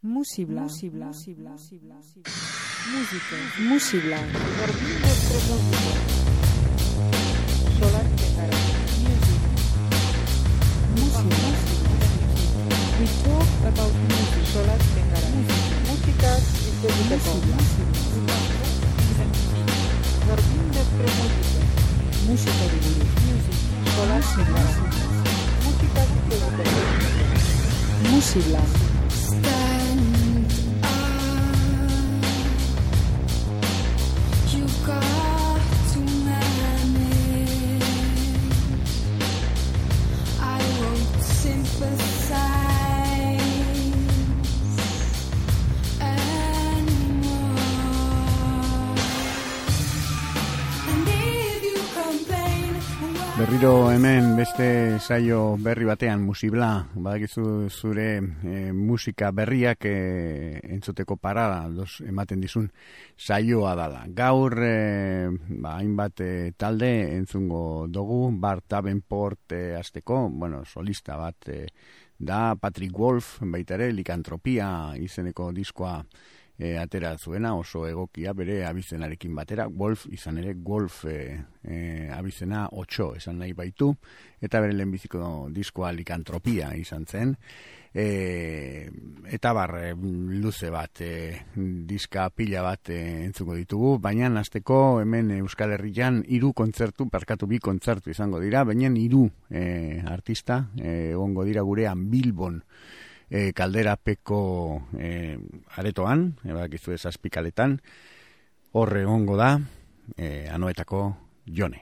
Musibla. We talk about music. Solar Tengara. Música música de Solar Tengara. Música Berriro hemen beste saio berri batean Musibla, badakizu zure musika berriak entzuteko parada ematen dizun saioa dala. Gaur hainbat talde entzungo dugu, Bart Davenport hasteko, solista bat da, Patrick Wolf baita ere, Likantropia izeneko diskoa atera zuena, oso egokia bere abizenarekin batera, Wolf izan ere, Wolf abizena 8 esan nahi baitu, eta bere lehenbiziko diskoa Likantropia izan zen, eta luze bat, diska pila bat entzuko ditugu, baina hasteko hemen Euskal Herrian 3 kontzertu, bi kontzertu izango dira, baina 3 artista egongo dira gurean Bilbon, Kalderapeko aretoan, bakizu Zazpikaletan, horre egongo da, Anoetako Jone.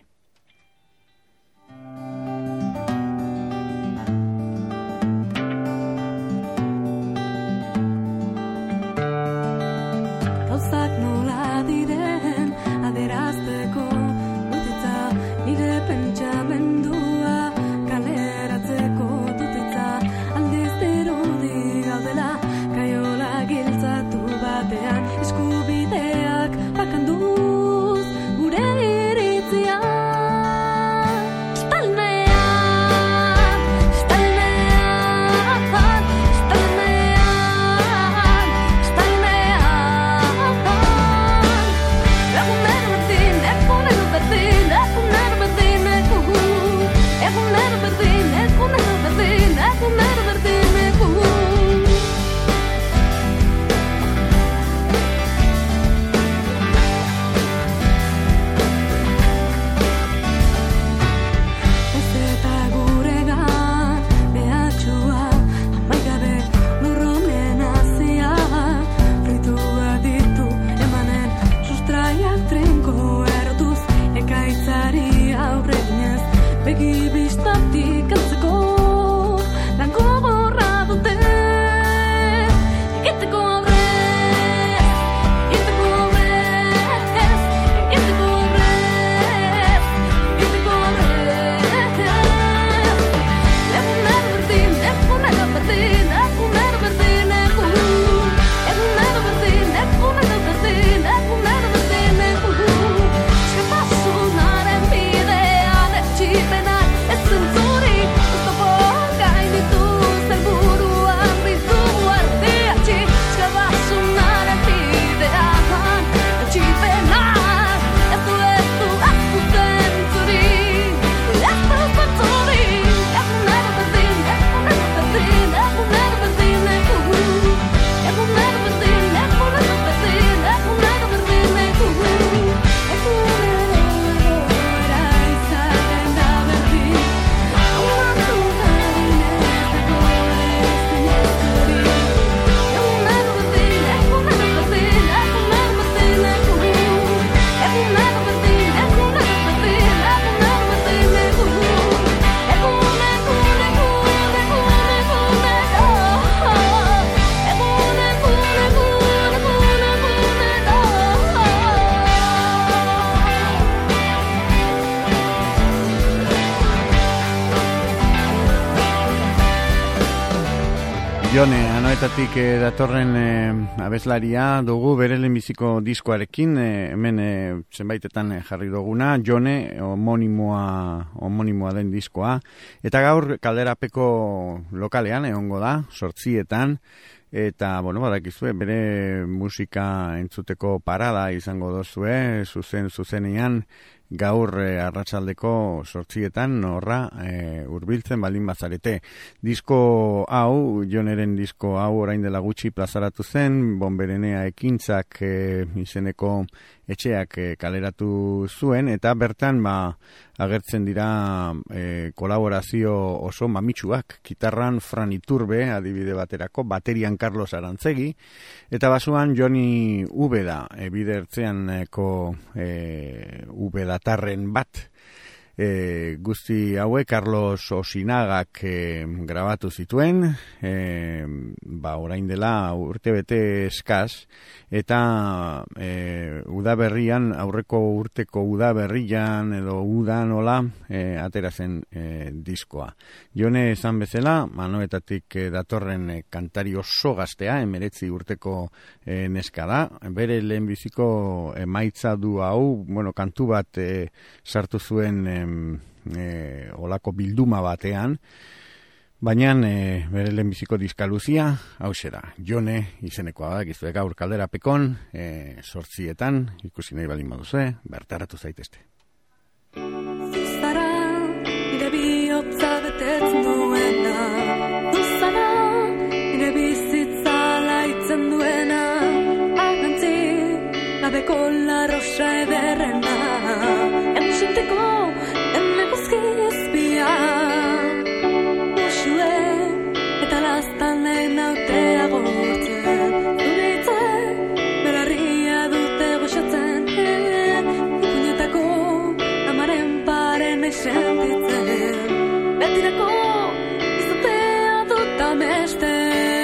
Gauzak nola diren adierazteko dutitza nire pentsamendua kaleratzeko dutitza aldiz dirudi gaudela kaiola giltzatu batean eskubideak bakanduz gure iritzia Jone, Anoetatik datorren abeslaria dugu bere lehenbiziko diskoarekin, hemen zenbaitetan jarri duguna, Jone, homonimoa den diskoa, eta gaur Kalderapeko lokalean egongo da, 8etan, eta, badakizue, bere musika entzuteko parada izango dozue, zuzenean, gaur arratsaldeko 8:00 horra hurbiltzen baldin bazarete. Disko hau, Joneren disko hau orain dela gutxi plazaratu zen, Bonberenea ekintzak izeneko etxeak kaleratu zuen, eta bertan agertzen dira kolaborazio oso mamitsuak. Gitarran Fran Iturbe, adibide baterako, baterian Carlos Arantzegi, eta basuan Joni Ubeda, bidertzeaneko Ubedatarren bat. Guzti hauek Carlos Osinagak grabatu zituen, orain dela urtebete eskaz, eta udaberrian, aurreko urteko udaberrian edo udanola atera zen diskoa. Jone esan bezala, Manoetatik datorren kantari oso gaztea, 19 urteko neska da, bere lehenbiziko emaitza du hau, kantu bat sartu zuen olako bilduma batean, baina bere lehenbiziko diskaluzia hau zera, Jone izenekoa da, gizuek gaur kalderapekon 8:00 ikusi nahi baldin baduzue, bertaratu zaitezte. Zuzara, nire bihotza betetzen duena, zuzara, nire bizitza laitzen duena, agantzi, gabeko larrosa ederrena, emxinteko Ezpia Usue Eta lastan lehen autea gortzen Zure hitze Berarria dute goxatzen Ipuñetako Amaren paren esentitzen Betirako Izatea dut amesten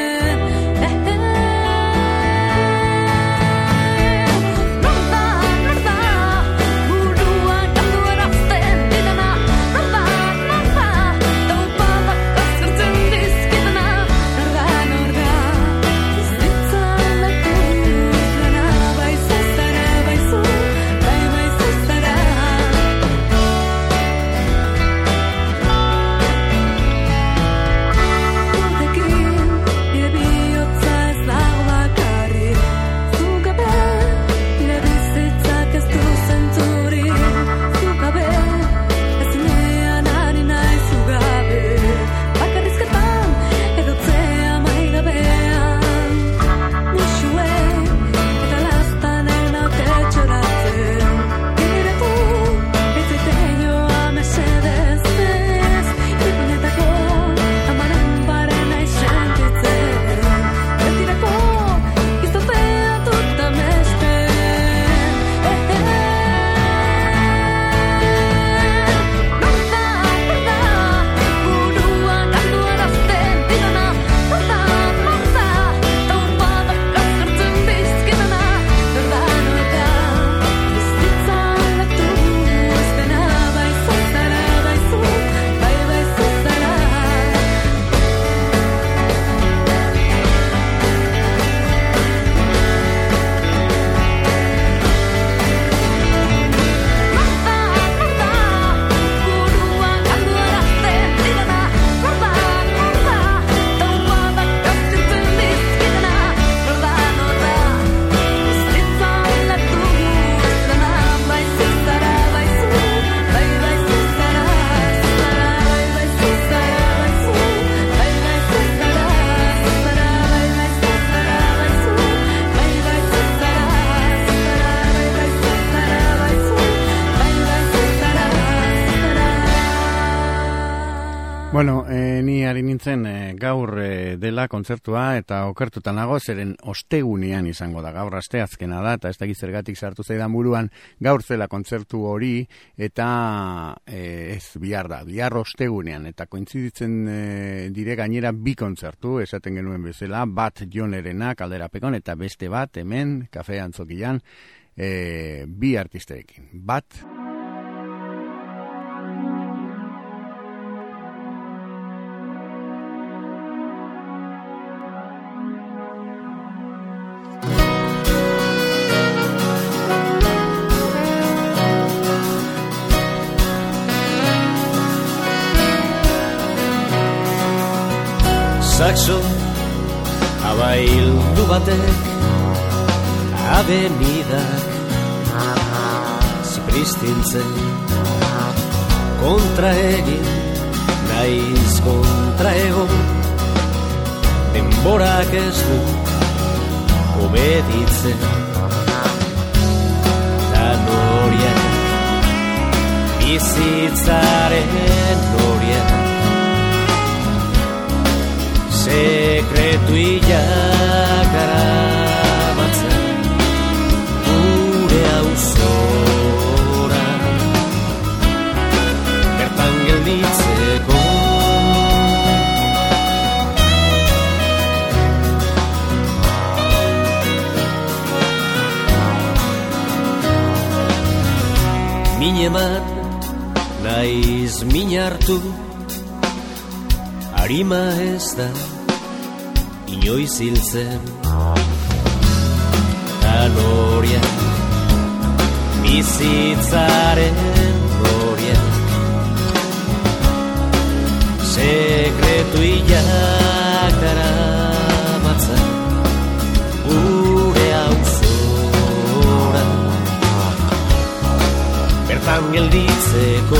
Ni ari nintzen gaur dela kontzertua eta okertuta nago, zeren ostegunean izango da, gaur asteazkena da, eta ez dakit zergatik sartu zaidan buruan gaur zela kontzertu hori, eta ez bihar da, bihar ostegunean, eta kointziditzen dire gainera bi kontzertu, esaten genuen bezala, bat Jonerena kalderapekon, eta beste bat hemen, Kafe Antzokian, bi artisteekin, bat... Saxo Abaildu batek avenidak zipristintzen kontra egin naiz kontra egon denborak ez du obeditzen da noria bizitzaren noria sekretu ilak aramatzen gure auzora bertan gelditzeko min eman naiz min hartu arima ez da inoiz hiltzen da noria bizitzaren noria sekretu ilak daramatzen gure auzora bertan gelditzeko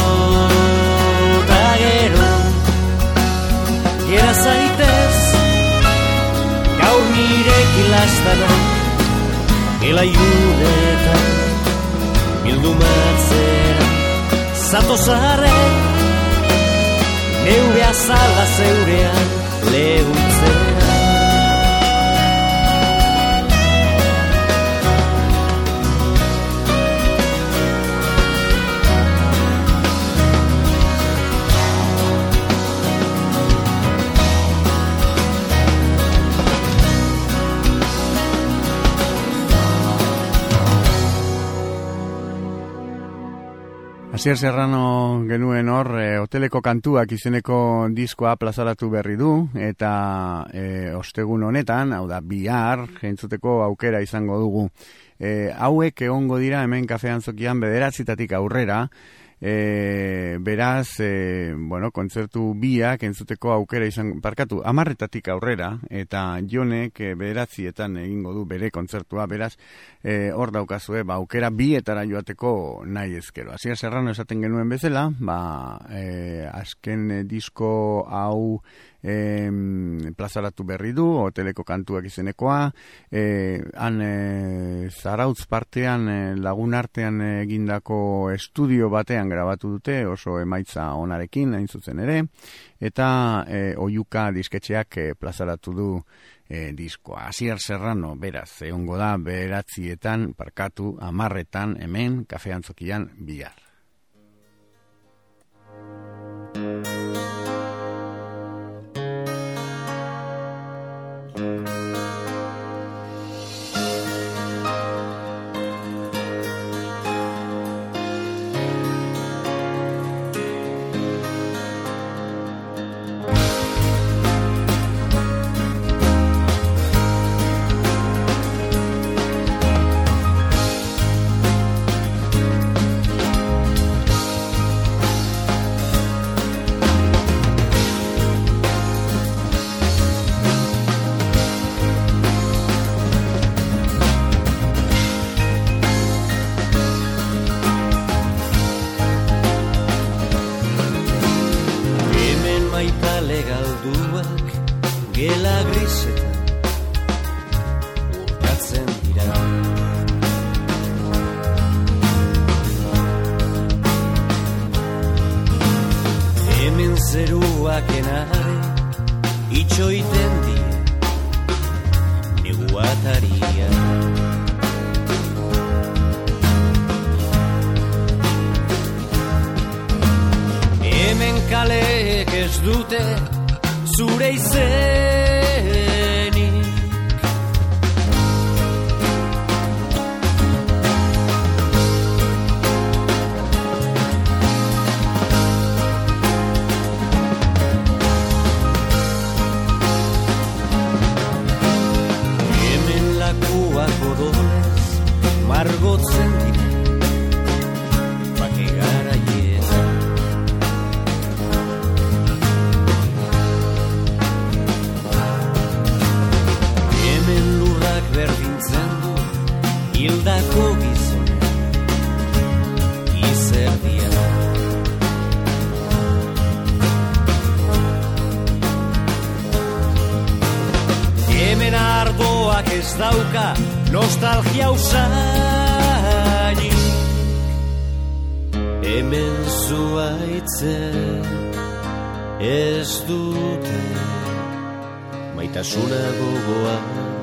ta gero gera zaitez gaur nireki lastana elaiunetan bildumatzera zatozarren neure azala zeurean lehuntzera Asier Serrano genuen hor, hoteleko kantuak izeneko diskoa plazaratu berri du, eta ostegun honetan, hau da, bihar, entzuteko aukera izango dugu. Hauek egongo dira hemen kafean zokian 9:00 aurrera, beraz, bueno, kontzertu biak entzuteko aukera izan, parkatu, 10:00 aurrera, eta Jonek 9:00 egingo du bere kontzertua, beraz, hor daukazue, aukera bietara joateko nahi ezkero. Asier Serrano esaten genuen bezala, azken disko hau plazaratu berri du, hoteleko kantuak izenekoa, han Zarautz partean lagun artean egindako estudio batean grabatu dute, oso emaitza onarekin, hain zuzen ere, eta Oiuka disketxeak plazaratu du diskoa. Asier Serrano, beraz, egongo da 9:00 parkatu 10:00 hemen, kafean zokian bihar. Gaurkoak ez dauka nostalgia usainik. Hemen zuaitzek ez dute maitasuna gogoa.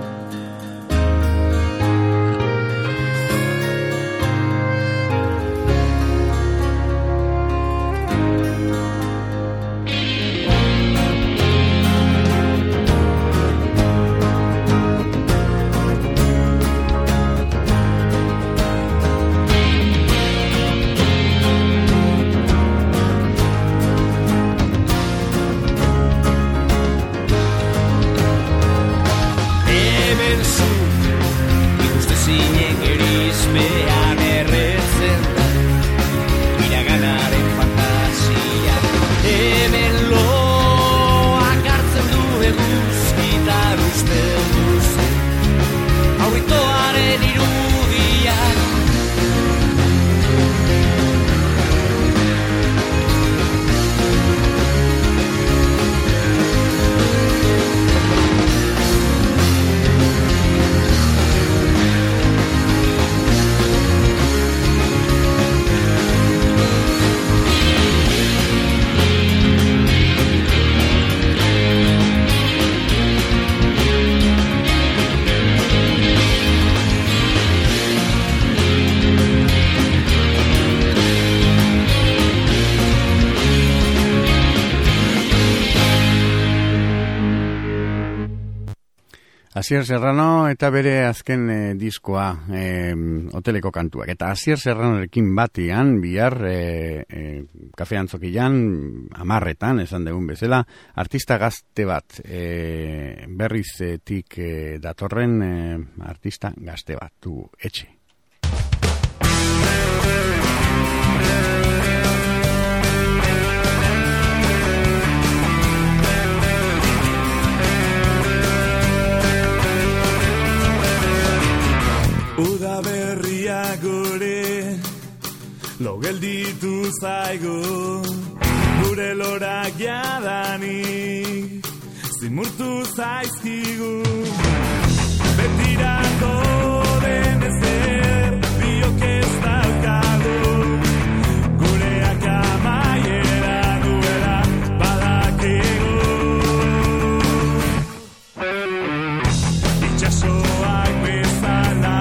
Asier Serrano eta bere azken diskoa hoteleko kantuak. Eta Asier Serranorekin batian, bihar kafe antzokian, 10:00 esan dugun bezala, artista gazte bat, berrizetik datorren artista gazte bat, du etxe. Uda berria gure lo gelditu zaigu, gure lorak jadanik zimurtu zaizkigu. Betirako den ezer biok ez daukagu, gureak amaiera duela badakigu. Itxasoak bezala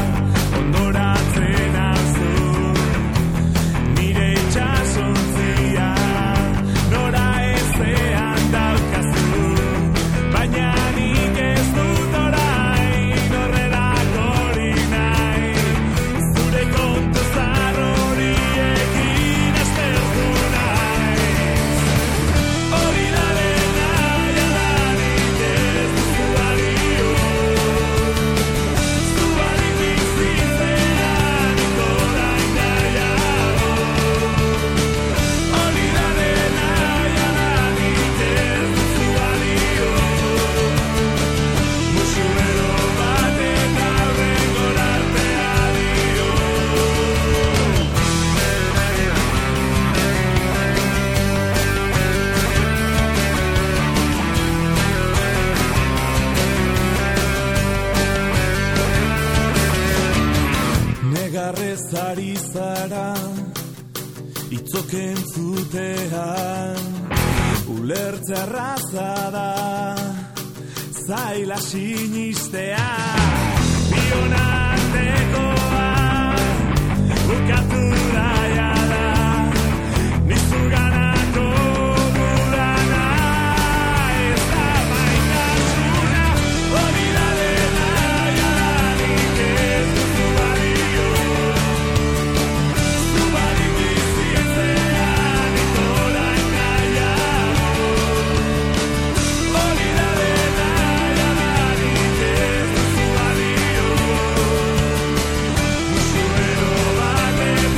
Ari zara itzoken zutean, ulertze arraza da zaila sinistea. Bionartekoa bukatu daia da, nizuganako gurana ez da maitasuna, hori da dena jadanik ez duzu balio. Olvidar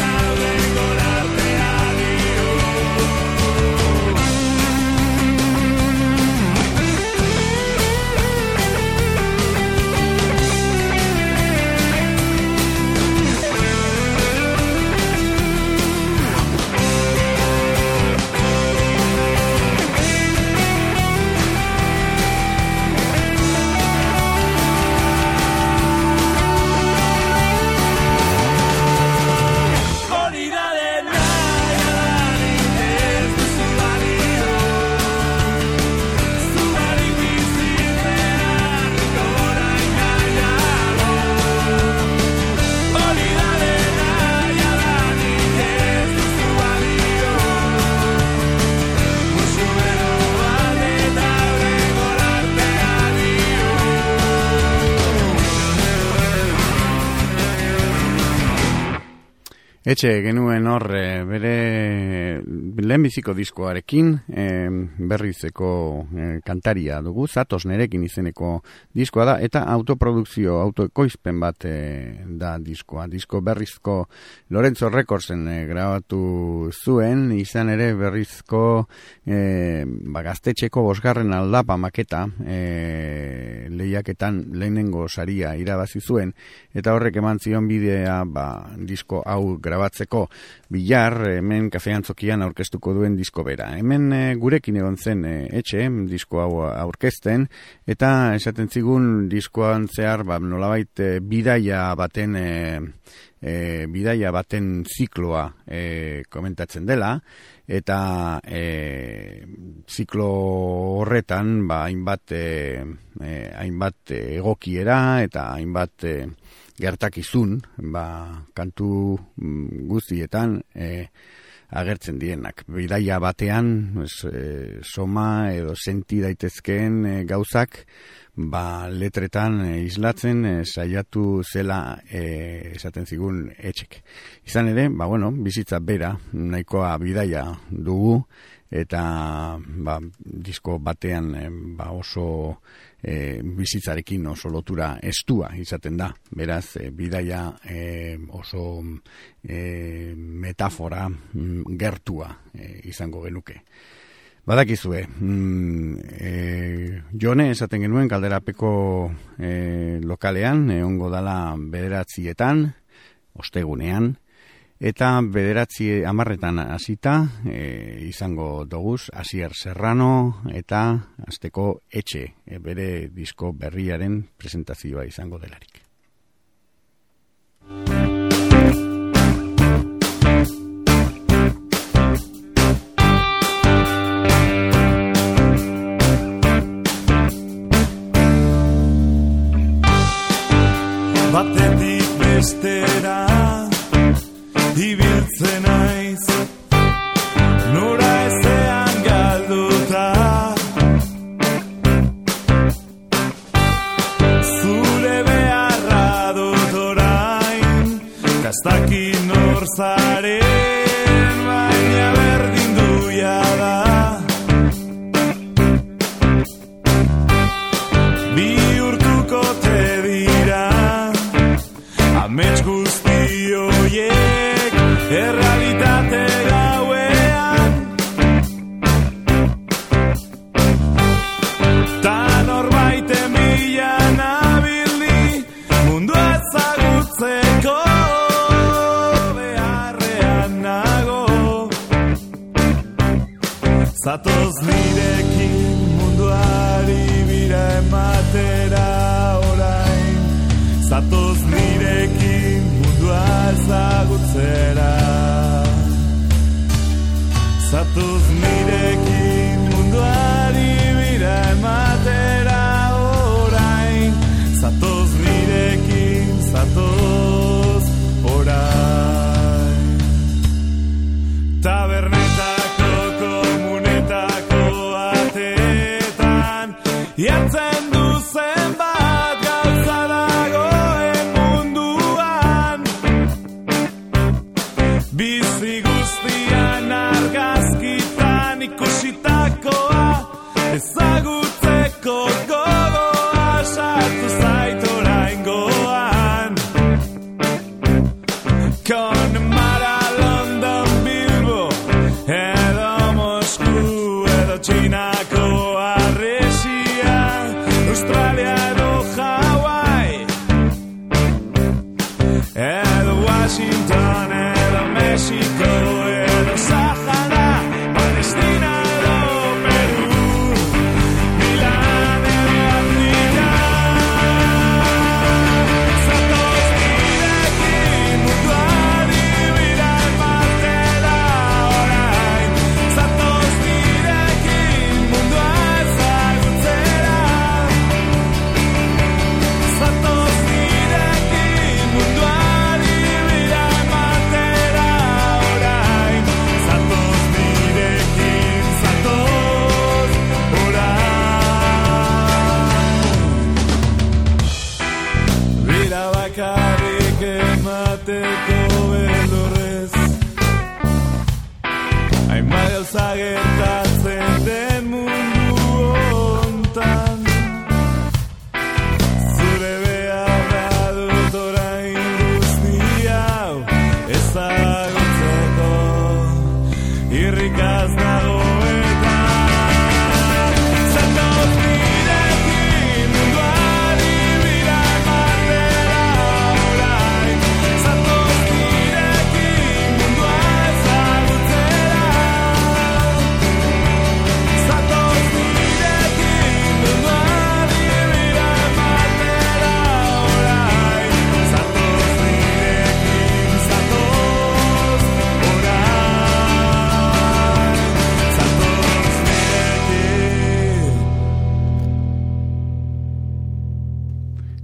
Etxe genuen hor bere lehenbiziko diskoarekin, berrizeko kantaria dugu, Zatoz nerekin izeneko diskoa da, eta autoekoizpen bat da diskoa. Disko berrizko Lorenzo Recordsen grabatu zuen, izan ere berrizko gaztetxeko 5. aldapa maketa lehiaketan lehenengo saria irabazi zuen, eta horrek eman zion bidea disko hau grabatzeko. Bilar, hemen Kafean Zokian aurkeztuko duen disko bera. Hemen gurekin egon zen etxe, disko hau aurkezten, eta esaten zigun diskoan zehar nolabait bidaia baten zikloa komentatzen dela, eta ziklo horretan hainbat egokiera eta hainbat gertakizun kantu guztietan agertzen dienak. Bidaia batean soma edo senti daitezkeen gauzak letretan islatzen saiatu zela esaten zigun etxek. Izan ere, bizitza bera nahikoa bidaia dugu, eta disko batean oso bizitzarekin oso lotura estua izaten da. Beraz, bidaia oso metafora gertua izango genuke. Badakizue, Jone esaten genuen Kalderapeko lokalean, egongo dala 9:00 ostegunean, eta 9:10 hasita izango doguz Asier Serrano eta Asteko Etxe, bere disko berriaren presentazioa izango delarik. Batetik bestera ibiltzen naiz, nora ezean galduta, zure beharra dut orain, kastakin nor zaren, baina berdin duia da. Bihurtuko te dira amets guzti hoiek errealitate gauean, ta norbaiten bila nabilni mundua ezagutzeko beharrean nago. Zatoz nirekin munduari bira ematera orain, zatoz nirekin mundua ezagutzera, zatoz nirekin munduari bira ematera orain, zatoz nirekin, zatoz orain. Tabernetako komunetako atetan jartzen du zenbat gauza dagoen munduan, bizi guztian argazkitan ikusitakoa ezagutzeko gogoa sartu zait oraingoan. Connemara, London, Bilbo edo Mosku edo Txinako harresia,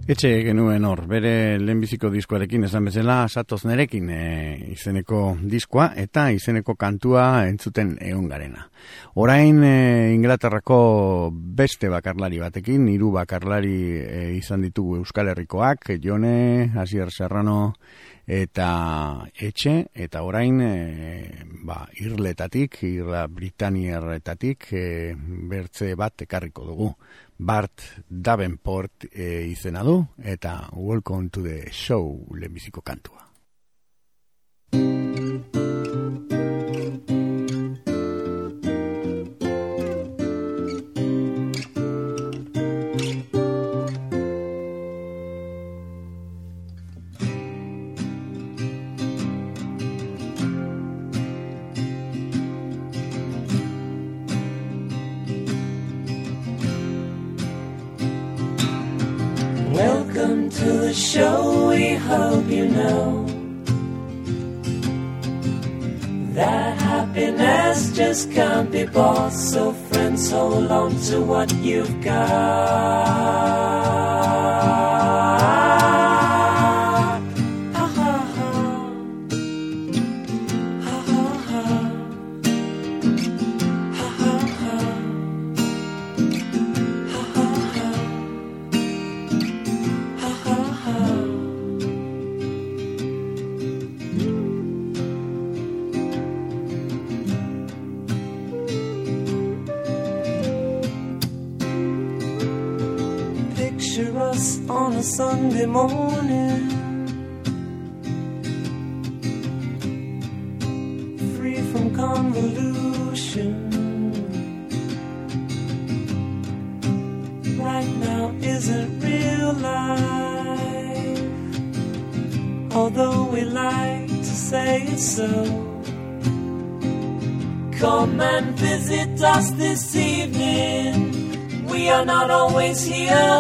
Etxe genuen hor, bere lehenbiziko diskoarekin esan bezala, Satoz nerekin izeneko diskoa eta izeneko kantua entzuten egon garena. Orain Inglaterrako beste bakarlari batekin, 3 bakarlari izan ditugu Euskal Herrikoak, Jone, Asier Serrano eta Etxe, eta orain Irletatik, Irla Britaniarretatik bertze bat ekarriko dugu. Bart Davenport izena du, eta Welcome to the Show lehenbiziko kantua. Welcome to the show, we hope you know that happiness just can't be bought. So friends, hold on to what you've got. On a Sunday morning, free from convolution. Right now isn't real life, although we like to say it so. Come and visit us this evening, we are not always here.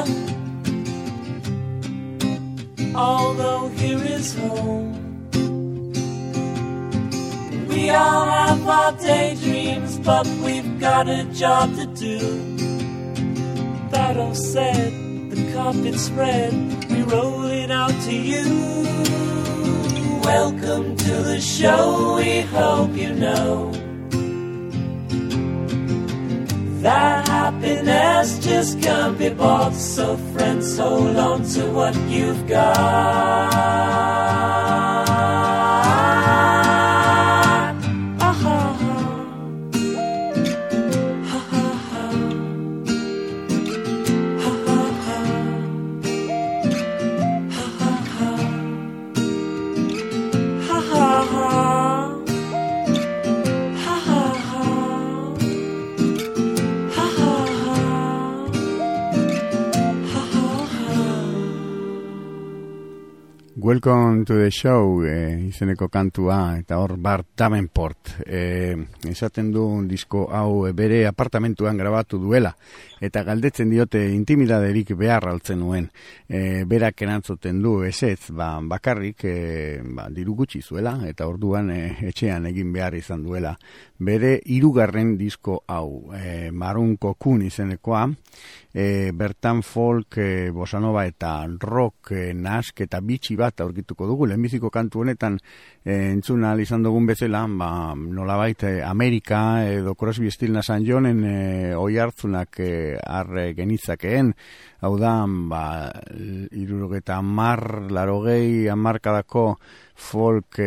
Although here is home, we all have our daydreams, but we've got a job to do. That all said, the carpet's spread, we roll it out to you. Welcome to the show, we hope you know that happiness just can't be bought. So friends, hold on to what you've got. Welcome to the Show izeneko kantua, eta hor Bart Davenport esaten du disko hau bere apartamentuan grabatu duela, eta galdetzen diote intimidaderik behar altzen nuen. Berak erantzuten du ezetz, bakarrik diru gutxi zuela, eta orduan etxean egin behar izan duela. Bere 3. disko hau, Maroon Cocoon izenekoa, bertan folk, bossa nova eta rock nask eta bitxi bat aurkituko dugu. Lehenbiziko kantu honetan entzun ahal izan dugun bezala, nolabait Amerika edo Crosby, Stills Nash & Youngen oihartzunak arre genitzakeen. Hau da, 70, 80 hamarkadako folk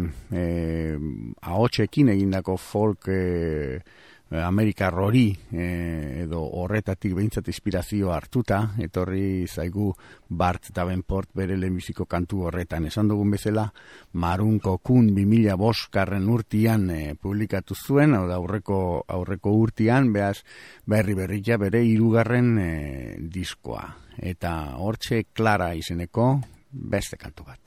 ahotsekin egindako folk Amerikar hori edo horretatik behintzat inspirazio hartuta, etorri zaigu Bart Davenport bere lehenbiziko kantu horretan. Esan dugun bezala, Maroon Cocoon 2005 urtean publikatu zuen, hau da aurreko urtean, behaz berria bere 3. diskoa. Eta hortxe Clara izeneko beste kantu bat.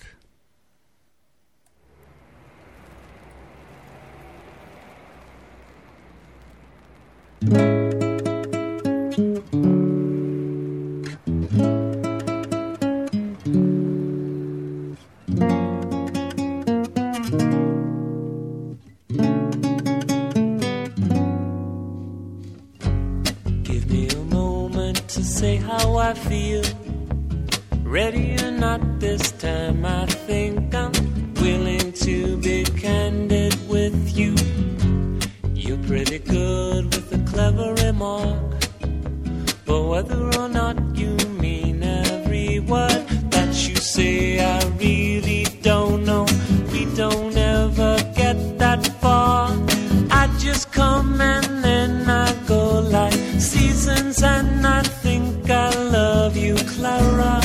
Give me a moment to say how I feel. Ready or not this time, I think I'm willing to be candid with you. You're pretty good with a clever remark, but whether or not you mean every word that you say, I really don't know. We don't ever get that far. I just come and then I go like seasons, and I think I love you, Clara.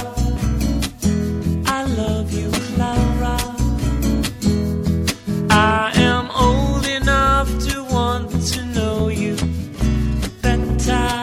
I love you, Clara. I am old enough to want to know you better.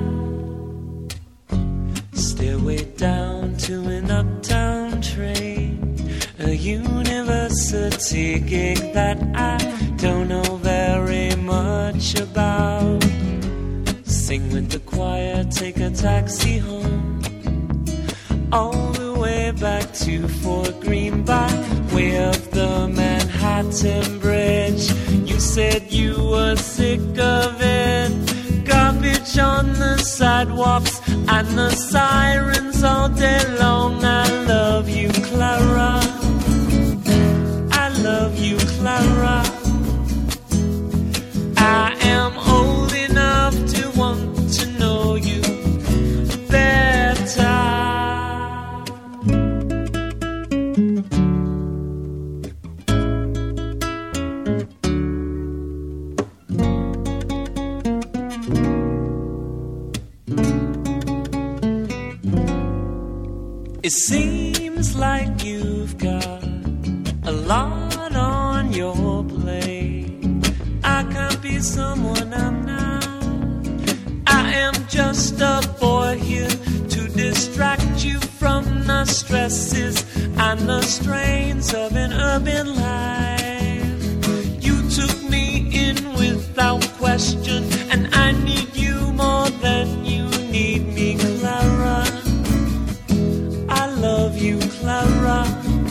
Stairway down to an uptown train, a university gig that I don't know very much about. Sing with the choir, take a taxi home, all the way back to Fort Greene by way of the Manhattan Bridge. You said you were sick of it, garbage on the sidewalks and the sirens all day long. I love you, Clara. I love you, Clara. I am old enough to want to know you better. It seems like you've got a lot on your plate. I can't be someone I'm not. I am just a boy here to distract you from the stresses and the strains of an urban life. You took me in without question, and I need you more than you need me, Clara. I love you, Clara.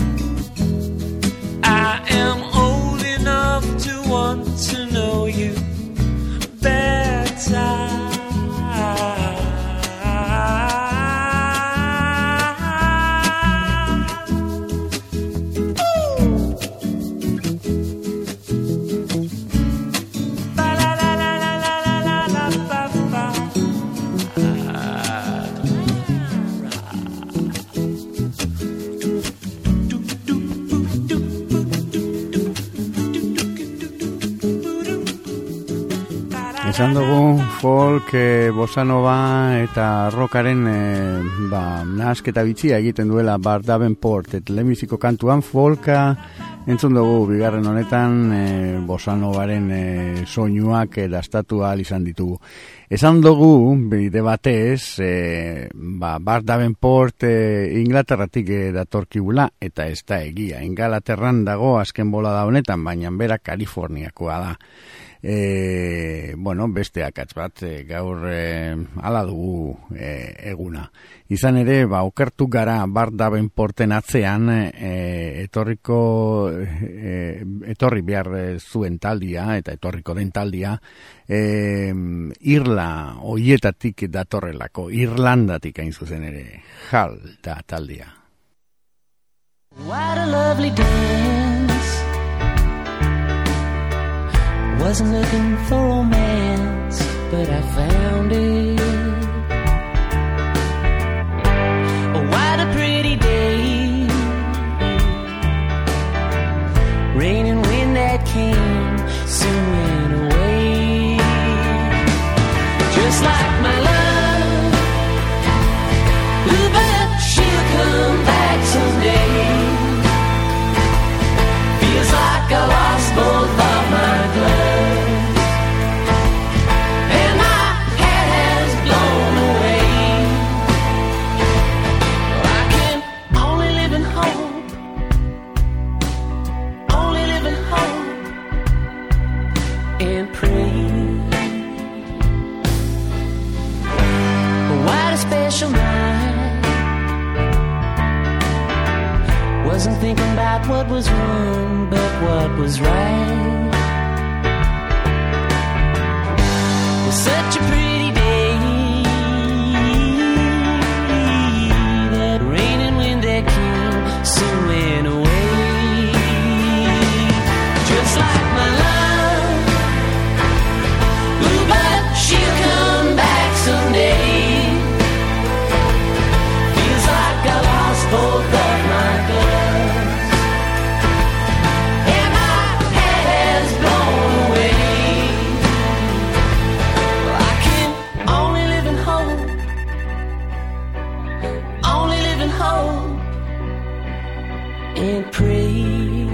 I am old enough to want to know you better. Esan dugu folk, bossa nova eta rockaren nahasketa bitxia egiten duela Bart Davenport. Eta lehenbiziko kantuan folka entzun dugu, bigarren honetan bossa novaren soinuak dastatu ahal izan ditugu. Esan dugu, bide batez, Bart Davenport Inglaterratik datorkigula, eta ez da egia. Inglaterran dago azken bola da honetan, baina bera Kaliforniakoa da. Beste akats bat gaur hala dugu eguna. Izan ere, okertu gara Bart Davenporten atzean etorri behar zuen taldia eta etorriko den taldia Irla hoietatik datorrelako, Irlandatik hain zuzen ere, Hal da taldia. What a lovely dance. Wasn't looking for romance, but I found it. Oh, what a pretty day. Rain and wind that came soon went away. Just like my love, ooh, but she'll come back someday. Feels like I lost both of my gloves. Wasn't thinking about what was wrong, but what was right. It was such a pretty day, that rain and and pray.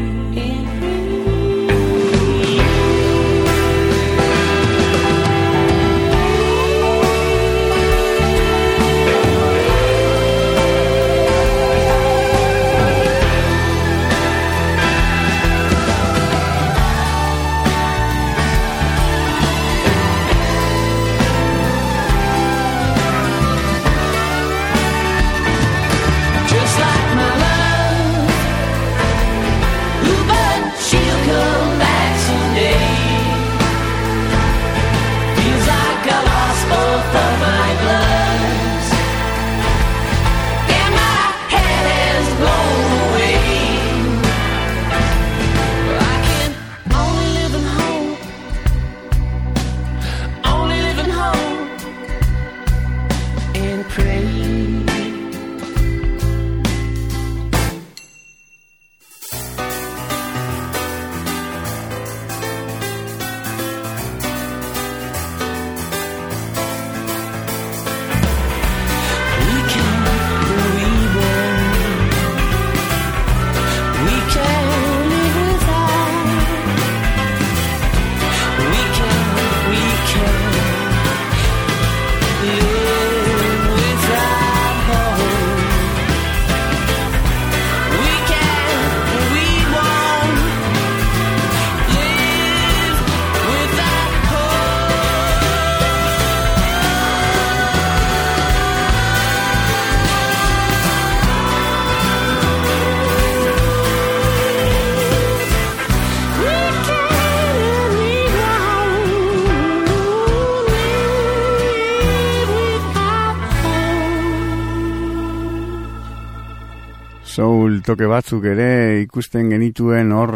Soul toke batzuk ere ikusten genituen hor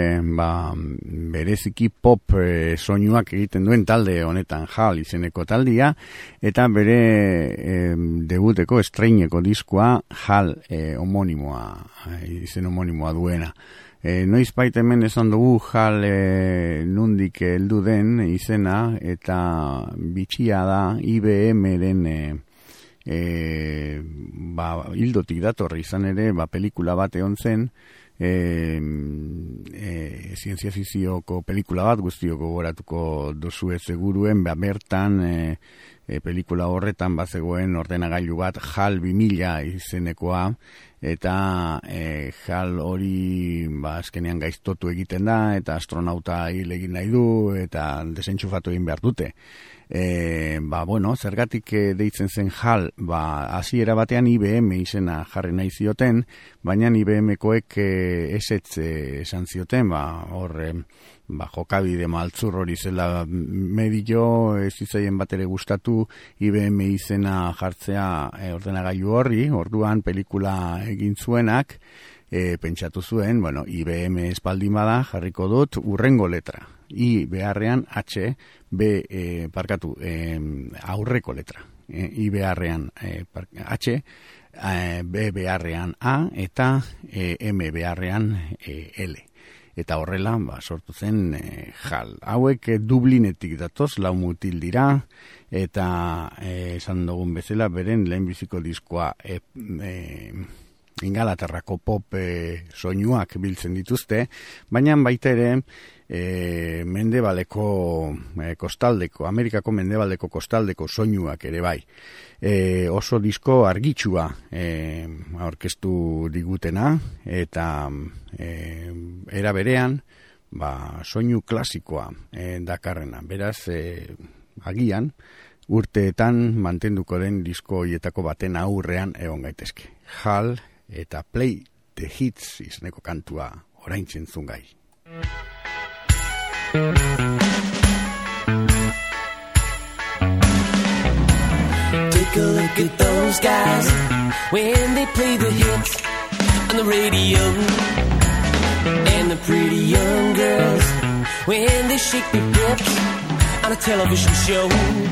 bereziki pop soinuak egiten duen talde honetan HAL izeneko taldia, eta bere debuteko estreineko diskoa HAL homonimoa, izen homonimoa duena. Noizbait hemen esan dugu HAL nundik heldu den izena, eta bitxia da IBM-ren hildotik datorri izan ere, pelikula bat egon zen, zientzia fizioko pelikula bat, guztioko goratuko duzue seguruen, bertan pelikula horretan bazegoen ordenagailu bat HAL 2000 izenekoa, eta HAL hori azkenean gaiztotu egiten da, eta astronauta hil egin nahi du, eta desentxufatu egin behar dute. Zergatik deitzen zen HAL, hasiera batean IBM izena jarri nahi zioten, baina IBM-koek ezetz esan zioten, jokabide maltzur hori zela medio, ez izaien bat ere gustatu IBM izena jartzea ordenagailu horri, orduan pelikula egin zuenak, pentsatu zuen, IBM espaldin bada jarriko dut urrengo letra. I beharrean H, aurreko letra. I beharrean H, B beharrean A, eta M beharrean L. Eta horrela, sortu zen HAL. Hauek Dublinetik datoz, 4 mutil dira, eta esan dugun bezala, beren lehenbiziko diskoa Ingalaterrako pop soinuak biltzen dituzte, baina baita ere Mendebaleko kostaldeko, Amerikako Mendebaleko kostaldeko soinuak ere bai. Oso disko argitsua aurkeztu digutena, eta era berean soinu klasikoa dakarrena. Beraz, agian, urteetan mantenduko den disko hietako baten aurrean egon gaitezke. HAL eta Play the Hits izeneko kantua oraintzen zungai. Take a look at those guys when they play the hits on the radio, and the pretty young girls when they shake their hips on a television show.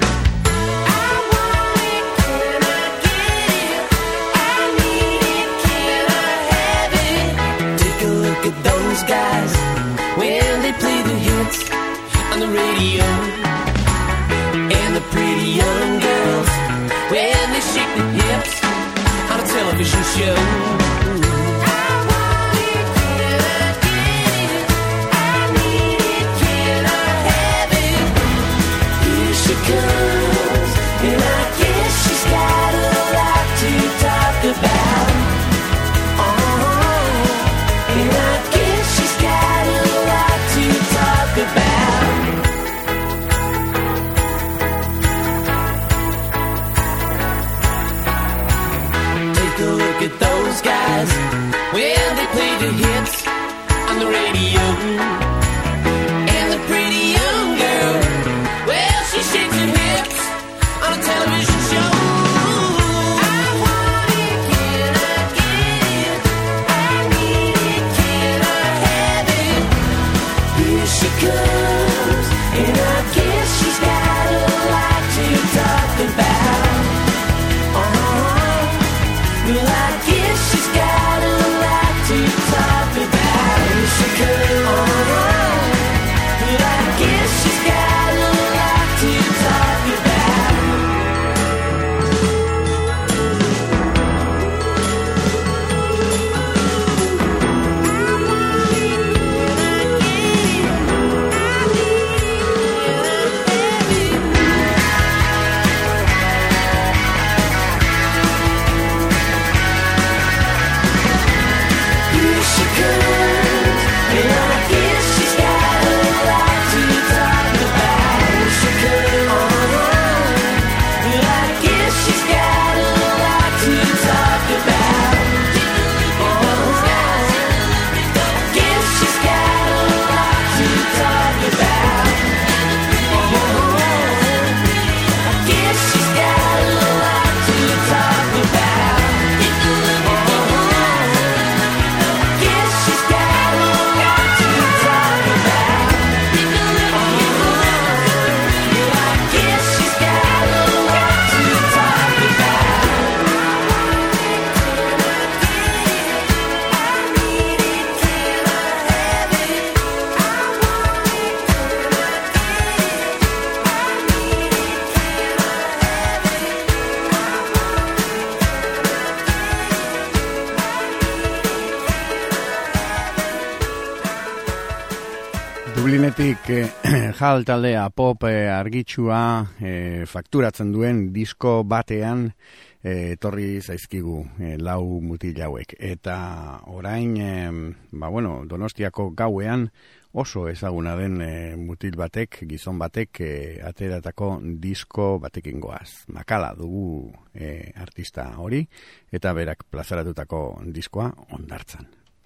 Look at those guys when they play the hits on the radio, and the pretty young girls when they shake their hips on a television show. I want it at those guys when they play the hits on the radio. And the pretty young girl, well, she shakes her hips on a television show. I want it, can I get it? I need it, can I have it? Here she comes, and I guess she's got a lot to talk about. Well, I guess she's got a lot to talk about. Here she comes. Well, I guess she's got a lot to talk about. Dublinetik jal taldea pop argitsua fakturatzen duen disko batean etorri zaizkigu lau mutil hauek. Eta orain, Donostiako gauean oso ezaguna den mutil batek, gizon batek ateratako disko batekin goaz. Makala dugu artista hori, eta berak plazaratutako diskoa Hondartzan.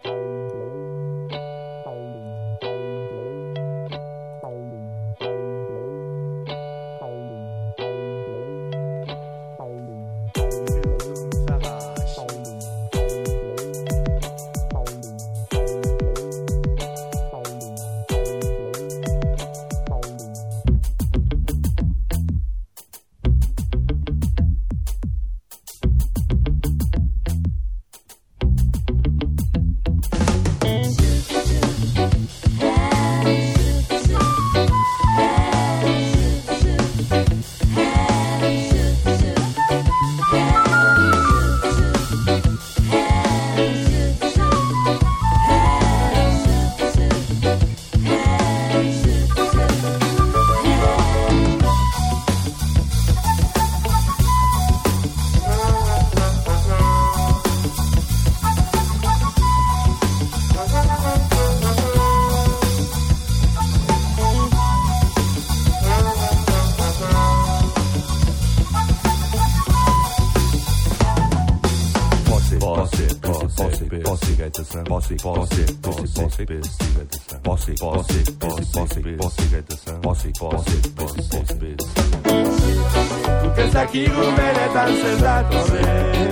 Guk ezakigu benetan zendatorren,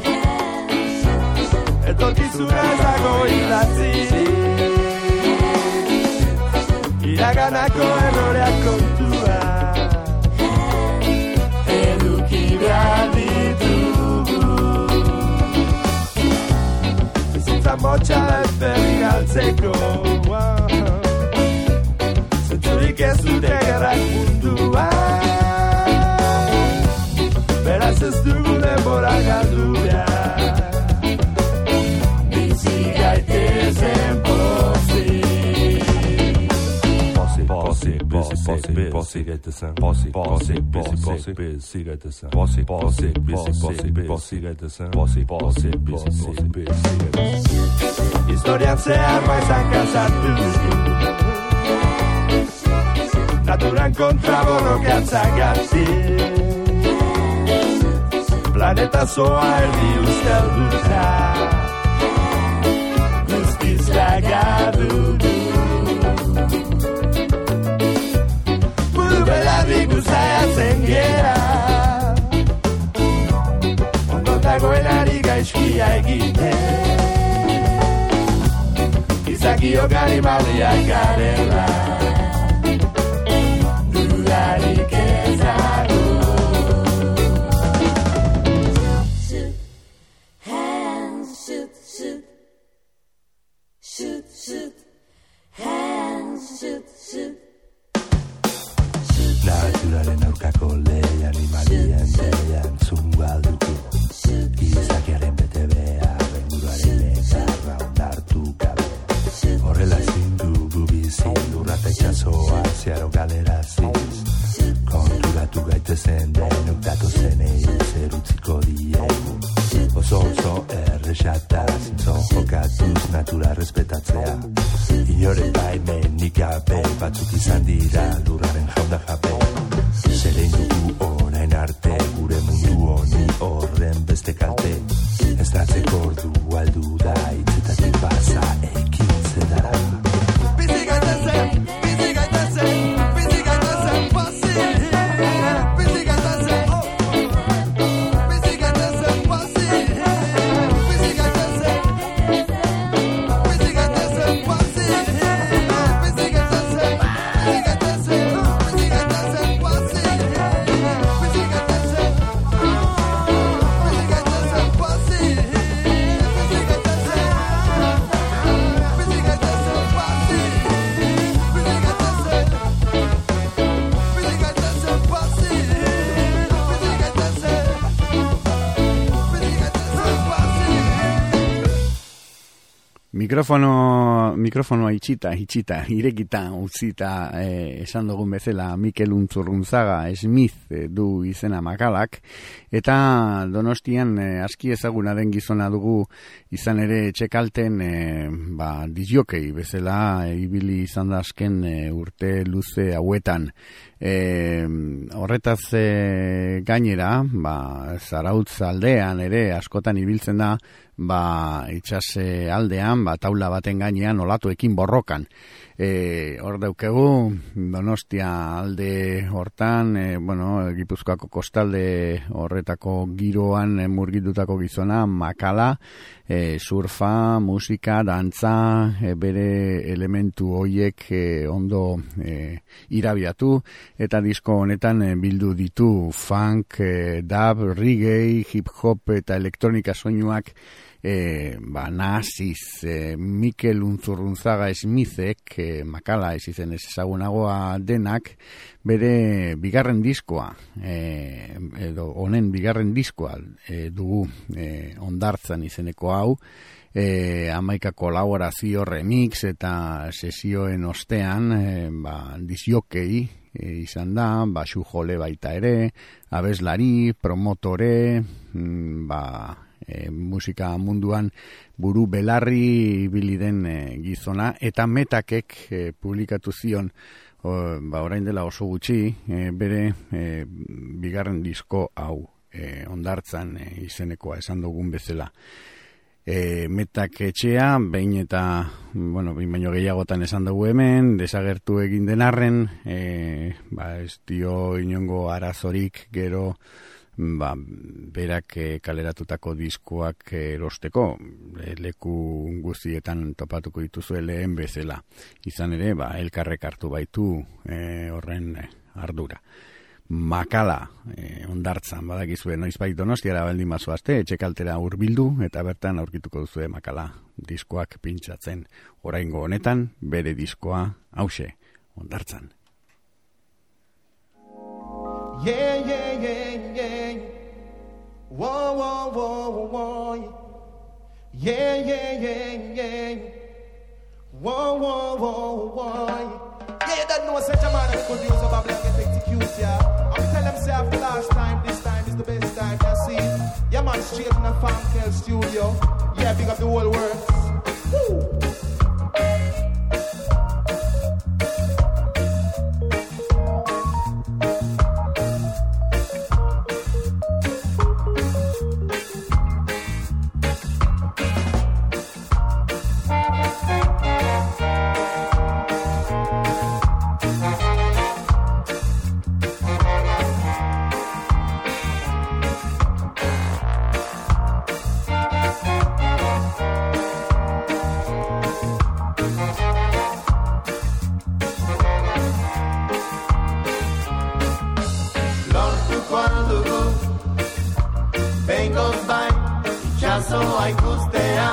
etorkizuna zago idatzirik, iraganako erroreak kontua, eduki behar ditugu. Bizitza motxa ezberri galtzeko, zentzurik ez dute gerrak mundua, beraz ez dugu denbora galdu behar. Bizi gaitezen pozik. Pozik gaitezen. Pozik gaitezen. Historian zehar maizan kasatu, naturan kontra borrokatzagatik, planeta zoa erdi ustelduta. Guztiz lagadugu. Buru beladik usaiatzen gera. Ondotagoenari gaizkia egiten. Izakio animaliak garela. Dudarik ez dago. Naturaren aurkako lehia animalien berean zungalduko. Izakiaren bete behar, benguruaren ekarra ondartu gabe. Horrela zindugu bizi, lurrata itxasoa ziaro galeraziz. Konturatu gaitezen denok datozenei zerutziko diegu. Oso errexata zintzo jokatuz natura respetatzea. Inoren baimenik gabe batzuk izan dira lurraren jauna jabe. Zerein dugu orain arte gure mundu honi horren beste kalte. Ez datzeko ordu aldu da hitzetatik baza ekintzetara. Bizi gaitezen, bizi gaitezen, bizi gaitezen pozik. Bizi gaitezen, bizi gaitezen pozik. Bizi gaitezen, bizi gaitezen pozik. Bizi gaitezen, bizi gaitezen, bizi gaitezen pozik. Bizi gaitezen, bizi gaitezen pozik. Mikrofonoa itxita, irekita, utzita, esan dugun bezala Mikel Untzurrunzaga Smith du izena Makalak, eta Donostian aski ezaguna den gizona dugu izan ere Etxekalten disjokei bezala ibili izan da azken urte luze hauetan. Horretaz gainera, Zarautz aldean ere askotan ibiltzen da, itxas aldean, taula baten gainean olatuekin borrokan. Hor daukegu, Donostia alde hortan, Gipuzkoako kostalde horretako giroan murgildutako gizona, Makala, surfa, musika, dantza, bere elementu hoiek ondo irabiatu, eta disko honetan bildu ditu funk, dub, reggae, hip hop eta elektronika soinuak naziz. Mikel Untzurrunzaga Smithek, Makala ez izen ez ezagunagoa denak, bere bigarren diskoa, edo honen bigarren diskoa dugu Hondartzan izeneko hau, 11 kolaborazio, remix eta sesioen ostean, disjokei izan da, basu jole baita ere, abeslari, promotore, musika munduan buru belarri ibili den gizona, eta Metakek publikatu zion orain dela oso gutxi bere bigarren disko hau, Hondartzan izenekoa esan dugun bezala. Metak etxea, behin eta behin baino gehiagotan esan dugu hemen, desagertu egin den arren, ez dio inongo arazorik gero berak kaleratutako diskoak erosteko, leku guztietan topatuko dituzue lehen bezala. Izan ere, elkarrek hartu baitu horren ardura. Makala, Hondartzan, badakizue noizbait Donostiara baldin bazoazte, Etxekaltera hurbildu eta bertan aurkituko duzue Makala diskoak pintxatzen. Oraingo honetan, bere diskoa hause, Hondartzan. Yeah, yeah, yeah, yeah. Whoa, whoa, whoa, whoa. Yeah, yeah, yeah, yeah. Whoa, whoa, whoa, whoa. Yeah, you don't know such a man that could use a bubble and get executed, yeah. I'm telling myself the last time, this time is the best time, you see. Yeah, man, straight in the Farmkel studio. Yeah, big up the whole world. Woo! itsasoa ikustea.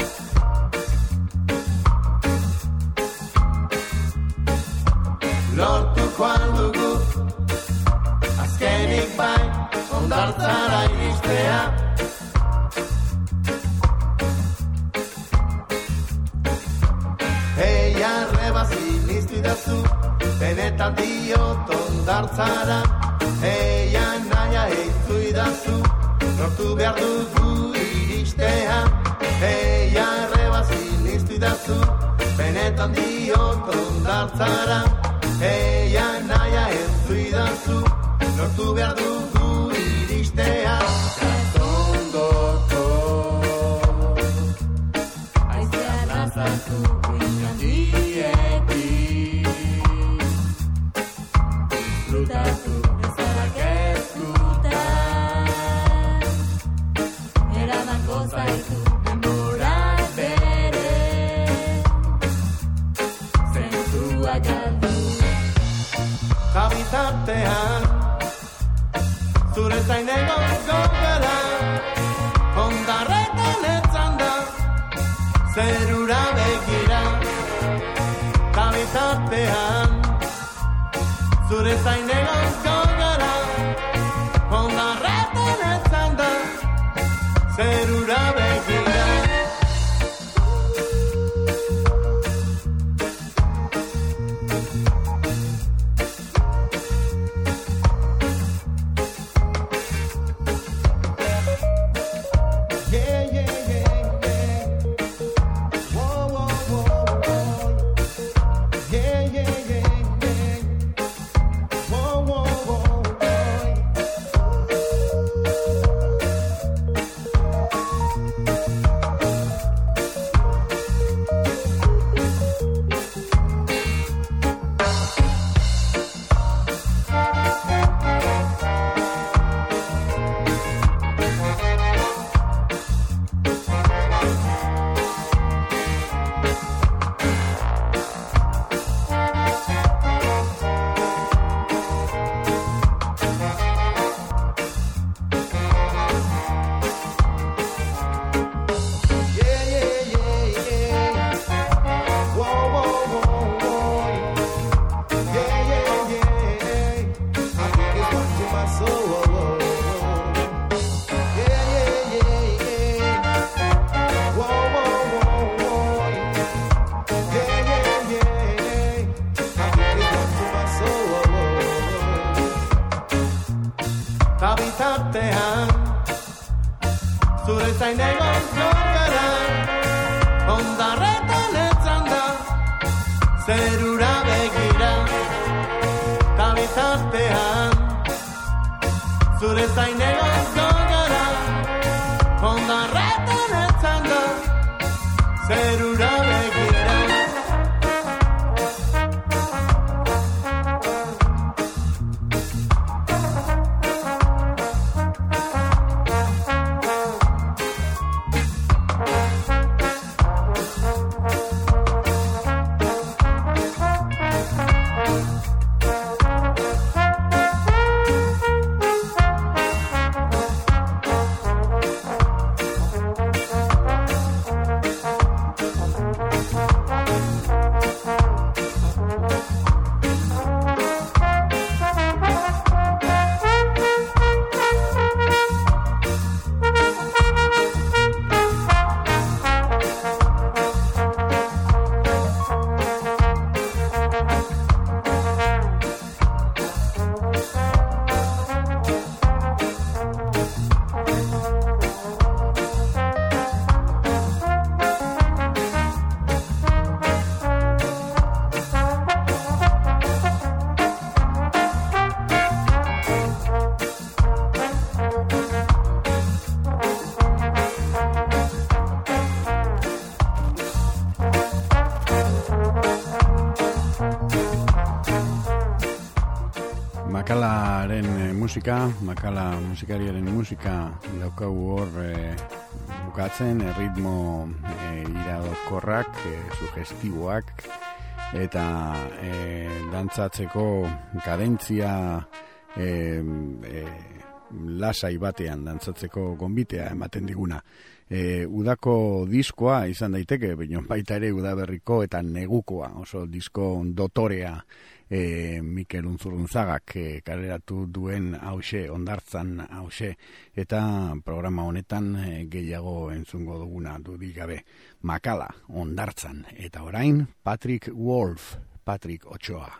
Lortuko aldugu azkenik bai hondartzara iristea. Hei arreba sinistu idazu, benetan diot hondartzara. Hei anaia eitzu idazu, lortu behar dugu iristea. Hei arreba sinistu idazu, benetan diot hondartzara. Hei anaia eitzu idazu, lortu behar dugu iristea. Gaztondoko aizea lazatu inandietik, disfrutatu bezarak eskutan, eramango zaitu denbora bere, zentzua galdu. Habitartean zure zain egongo gara, hondarretan etzan da, zerura begira. Habitartean zure zain egongo gara, hondarretan etzan da, zerura begira. Habitartean zure zain egongo gara, hondarretan etzan da, zerura begira. Habitartean zure zain egongo gara, hondarretan etzan da, zerura begira. Makalaren musika, Makala musikariaren musika daukagu hor bukatzen, ritmo iradokorrak, sugestiboak, eta dantzatzeko kadentzia lasai batean dantzatzeko gonbitea ematen diguna. Udako diskoa izan daiteke, baina baita ere udaberriko eta negukoa, oso disko dotorea Mikel Unzurunzagak kaleratu duen hauxe, hondartzan hauxe, eta programa honetan gehiago entzungo duguna dudik gabe. Makala, hondartzan, eta orain Patrick Wolf, Patrick Ochoa.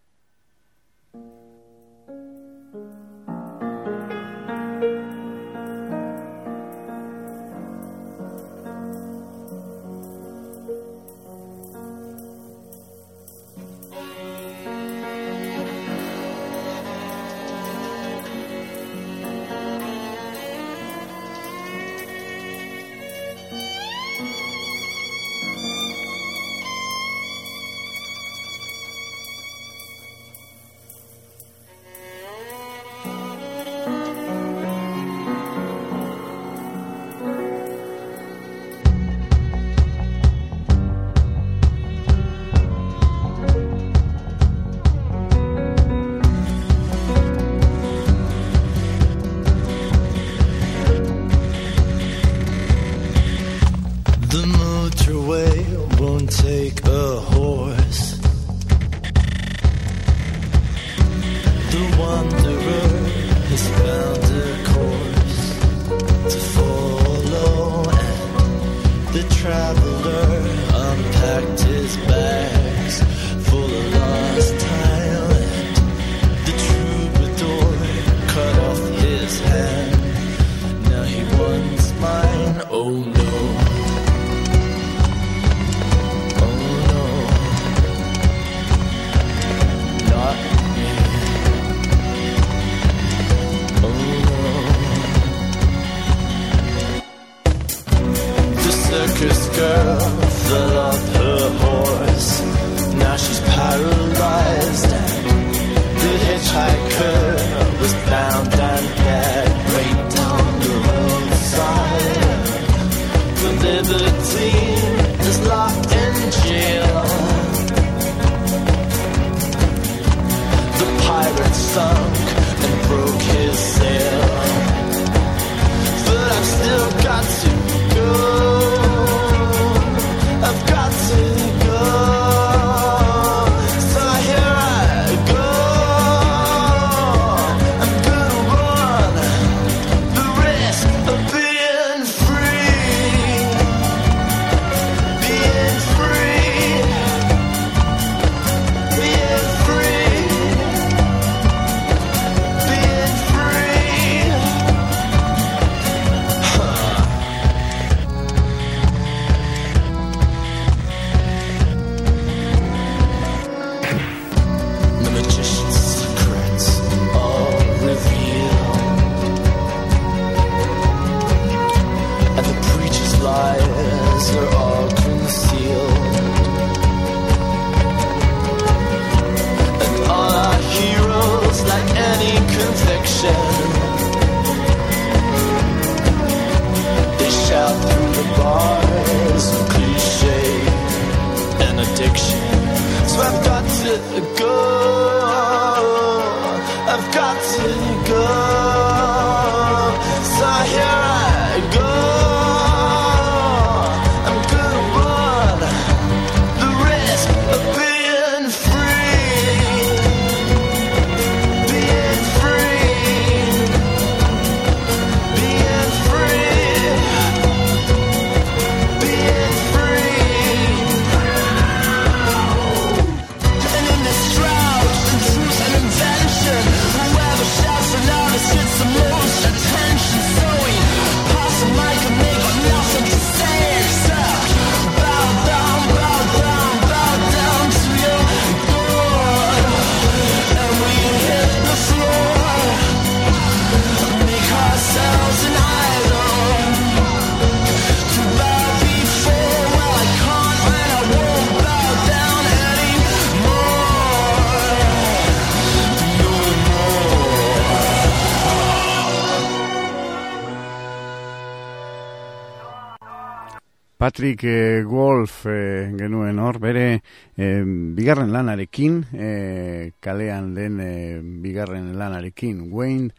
Patrick Wolf genuen hor, bere bigarren lanarekin, kalean den bigarren lanarekin,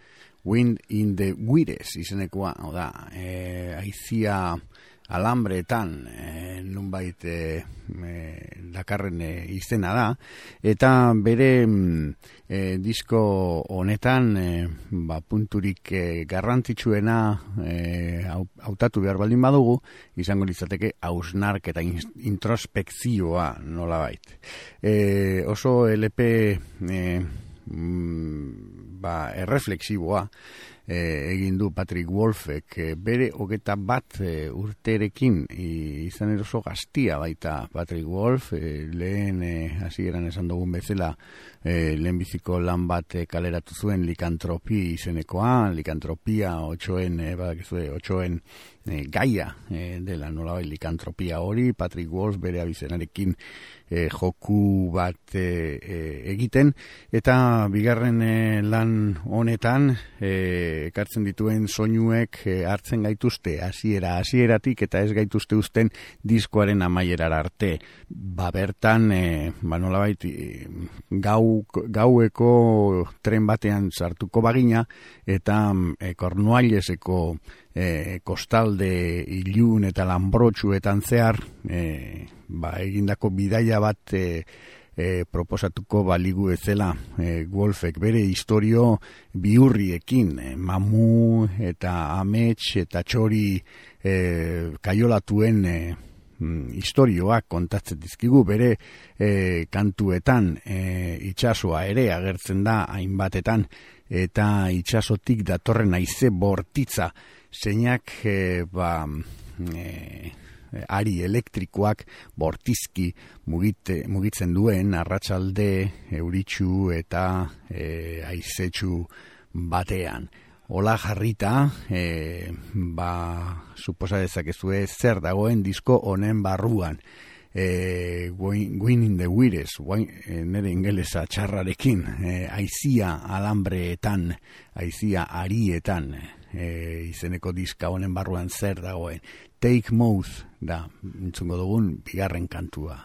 Wind in the Wires izenekoa, da, aizia alambreetan nunbait dakarren izena da, eta bere disko honetan punturik garrantzitsuena hautatu behar baldin badugu, izango litzateke hausnark eta introspekzioa nolabait. Oso LP erreflexiboa egin du Patrick Wolfek, bere 21 urterekin izan eroso gaztia baita Patrick Wolf, lehen hasieran esan dugun bezala lehenbiziko lan bat kaleratu zuen Likantropi izenekoa, Likantropia 8en gaia dela nolabait likantropia hori, Patrick Wolf bere abizenarekin joku bat egiten, eta bigarren lan honetan ekartzen dituen soinuek hartzen gaituzte hasieratik eta ez gaituzte uzten diskoaren amaierara arte. Bertan nolabait gaueko tren batean sartuko bagina eta Cornualleseko kostalde ilun eta lanbrotxuetan zehar egindako bidaia bat proposatuko baligu ezela Wolfek bere historio bihurriekin, mamu eta amets eta txori kaiolatuen historioak kontatzen dizkigu, bere kantuetan itsasoa ere agertzen da hainbatetan, eta itsasotik datorren haize bortitza zeinak ari elektrikoak bortizki mugitzen duen arratsalde euritsu eta haizetsu batean. Ola jarrita, suposa dezakezue zer dagoen disko honen barruan. Wind in the Wires, nire ingelesa txarrarekin, aizia alambreetan, aizia arietan, izeneko diska honen barruan zer dagoen. Take Mouth da, entzungo dugun, bigarren kantua.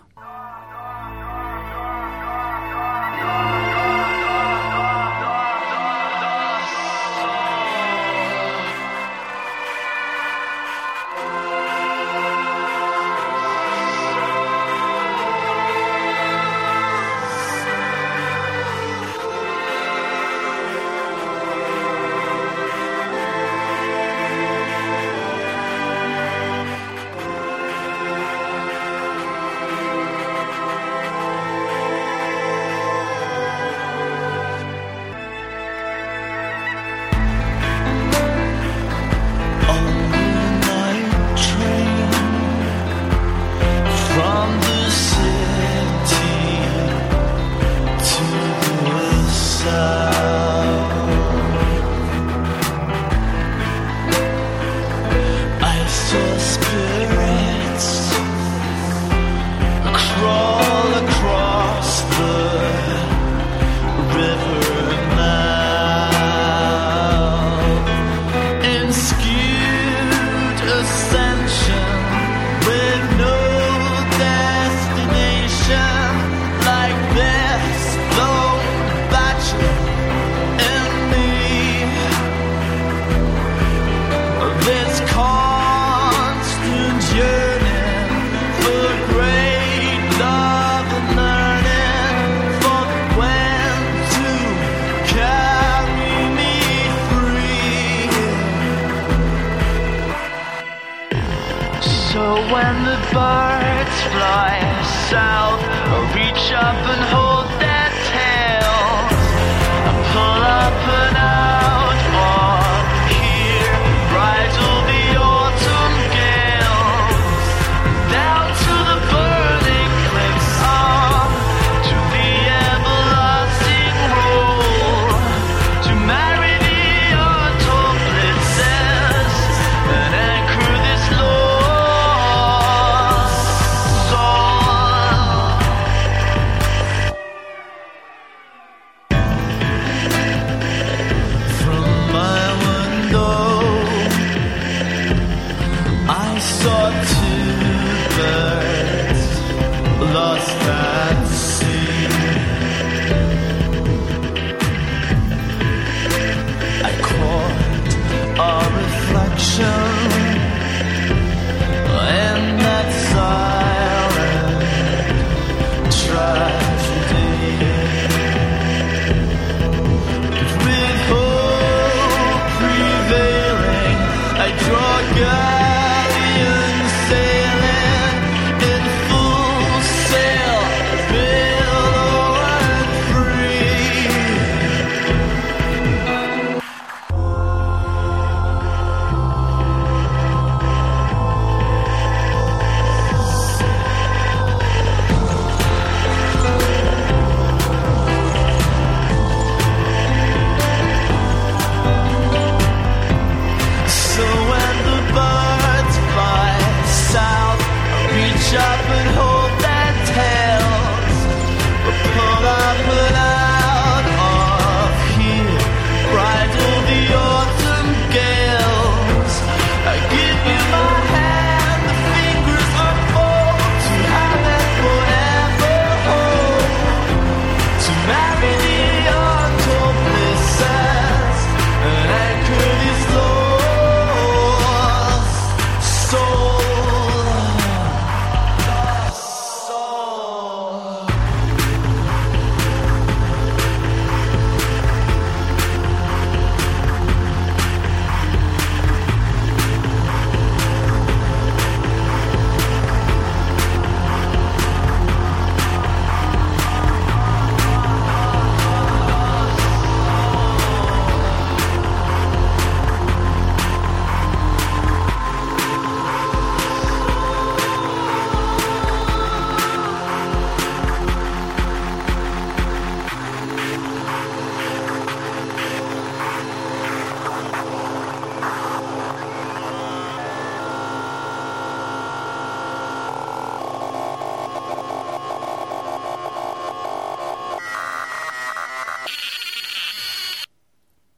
I call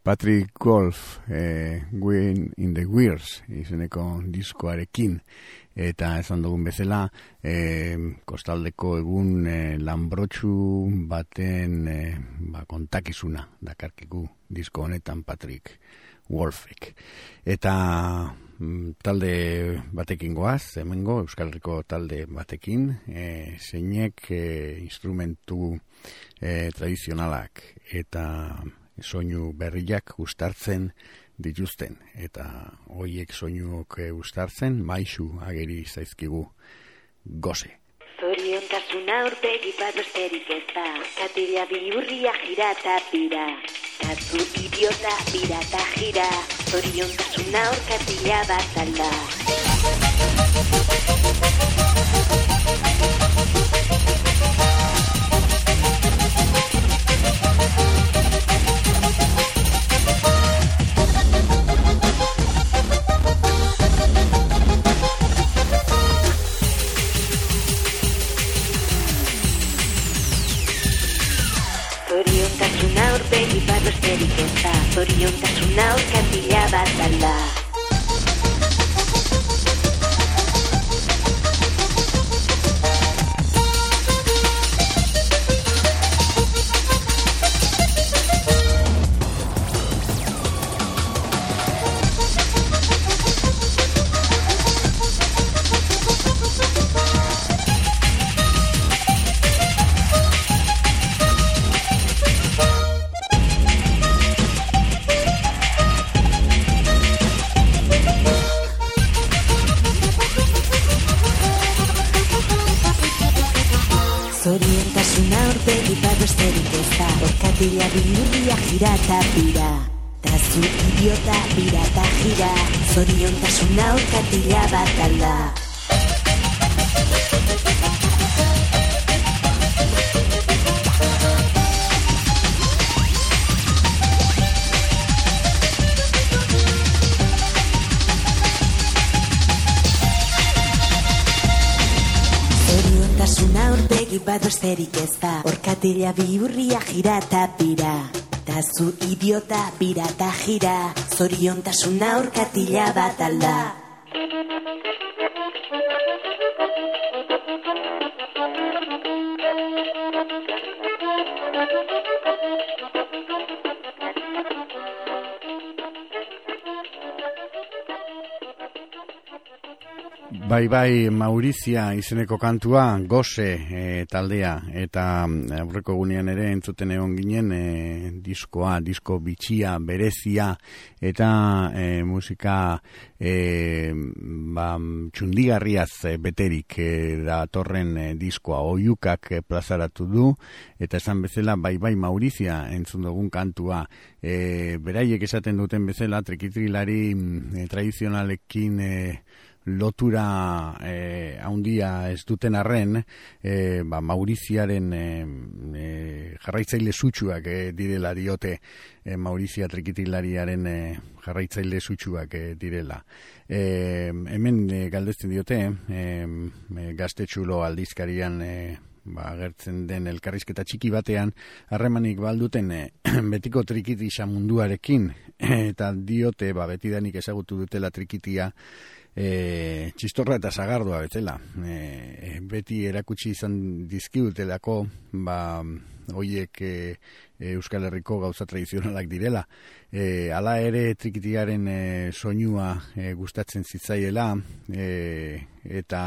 Patrick Wolf, Win in the Weirs, izeneko diskoarekin, eta esan dugun bezala, kostaldeko egun lanbrotxu baten kontakizuna dakarkiku disko honetan Patrick Wolfek. Eta talde batekin goaz, hemengo Euskal Herriko talde batekin, zeinek instrumentu tradizionalak eta soinu berriak uztartzen dituzten, eta hoiek soinuok uztartzen maisu ageri zaizkigu gose. Zoriontasuna urpegi bat besterik ez da, katila bihurria jira eta pira, tazu idiota bira eta jira, zoriontasuna urkatila bat alda. Zoriontasuna urpegi bat besterik ez da, zoriontasuna urkatila bat alda. Zoriontasuna urpegi bat besterik ez da, orkatila bihurria jira eta pira, tazu idiota bira eta jira, zoriontasuna orkatila bat alda. Zoriontasuna urpegi bat besterik ez da, orkatila bihurria jira eta pira, tazu idiota bira eta jira, zoriontasuna orkatila bat alda. Bai, Maurizia izeneko kantua, gose taldea, eta aurreko gunean ere entzuten egon ginen disko bitxia, berezia, eta musika txundigarriaz beterik datorren diskoa oiukak plazaratu du, eta esan bezala, bai, Maurizia entzun dugun kantua, beraiek esaten duten bezala, trikitrilari tradizionalekin lotura haundia ez duten arren, Mauriziaren jarraitzaile sutsuak direla diote, Maurizia trikitilariaren jarraitzaile sutsuak direla. Hemen galdetzen diote, Gaztetxulo aldizkarian agertzen den elkarrizketa txiki batean, harremanik balduten betiko trikitisa munduarekin, eta diote, betidanik ezagutu dutela trikitia, txistorra eta sagardua betela. Beti erakutsi izan dizkidutelako hoiek Euskal Herriko gauza tradizionalak direla. Hala ere trikitiaren soinua gustatzen zitzaiela, eta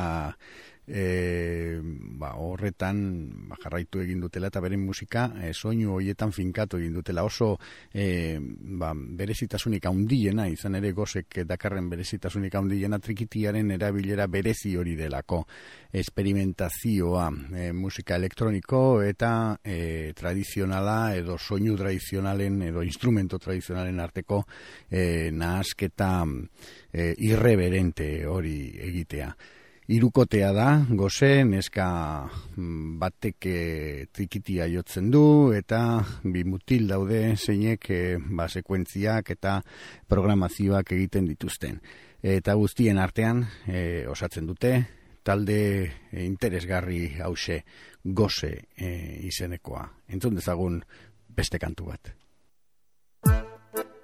horretan jarraitu egin dutela eta beren musika soinu hoietan finkatu egin dutela. Oso berezitasunik handiena, izan ere gozek dakarren berezitasunik handiena trikitiaren erabilera berezi hori delako. Experimentazioa, musika elektroniko eta tradizionala edo soinu tradizionalen edo instrumento tradizionalen arteko nahasketa irreverente hori egitea. Hirukotea da, goze, neska batek trikitia jotzen du, eta bi mutil daude zeinek sekuentziak eta programazioak egiten dituzten. Eta guztien artean osatzen dute, talde interesgarri hause goze izenekoa. Entzun dezagun beste kantu bat.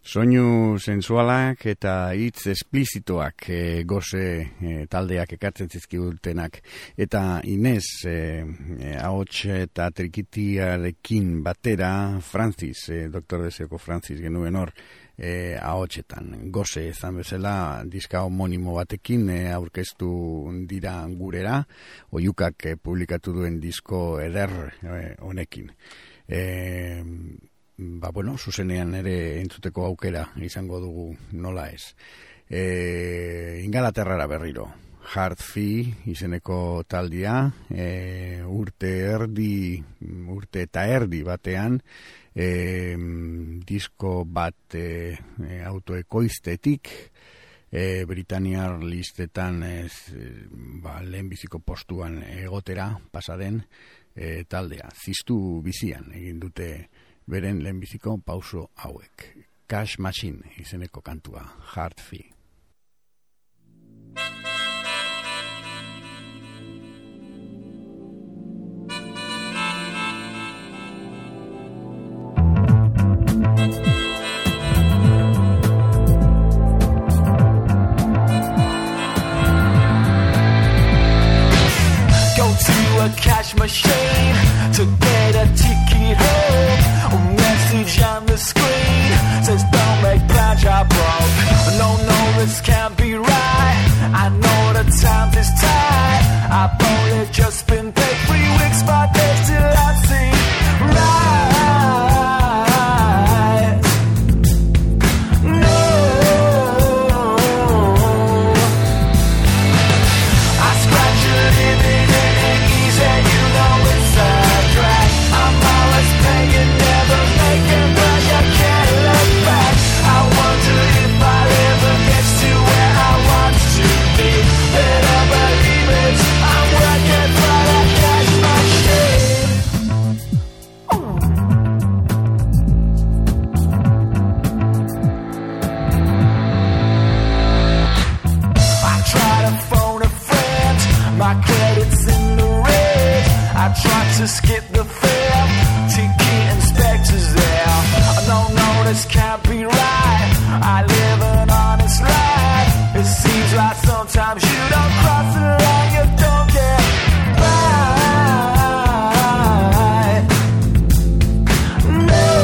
Soinu sensualak eta hitz esplizitoak goze taldeak ekartzen zizkigutenak. Eta Inez, ahots eta trikitiarekin batera, Francis, Doktor Deseoko Francis genuen hor, ahotsetan. Goze ezan bezala, diska homonimo batekin aurkeztu dira gurera, Oiukak publikatu duen disko eder honekin. Zuzenean ere entzuteko aukera izango dugu, nola ez. Ingalaterrara berriro. Hard Fee izeneko taldia, urte eta erdi batean, disko bat autoekoiztetik, Britaniar listetan lehenbiziko postuan egotera pasaden taldea. Ziztu bizian egin dute beren lehenbiziko pauso hauek. Cash Machine izeneko kantua, Hard Fee. Go to a cash machine to get a ticket home. A message on the screen says don't make plans, you're broke. No, this can't be right. I know the time is tight. I've only just been paid 3 weeks, but they still don't seem right. No, I scratch a living and easy, you know it's a drag. I'm always paying, never making, but you can't look back. I wonder if I'll ever get to where I want to be. Better believe it, I'm working for that cash machine. I try to phone a friend, my credit's in the red. I try to skip the fare, ticket inspector's there. No, this can't be right. I live an honest life. It seems like sometimes you don't cross the line, you don't get right. No,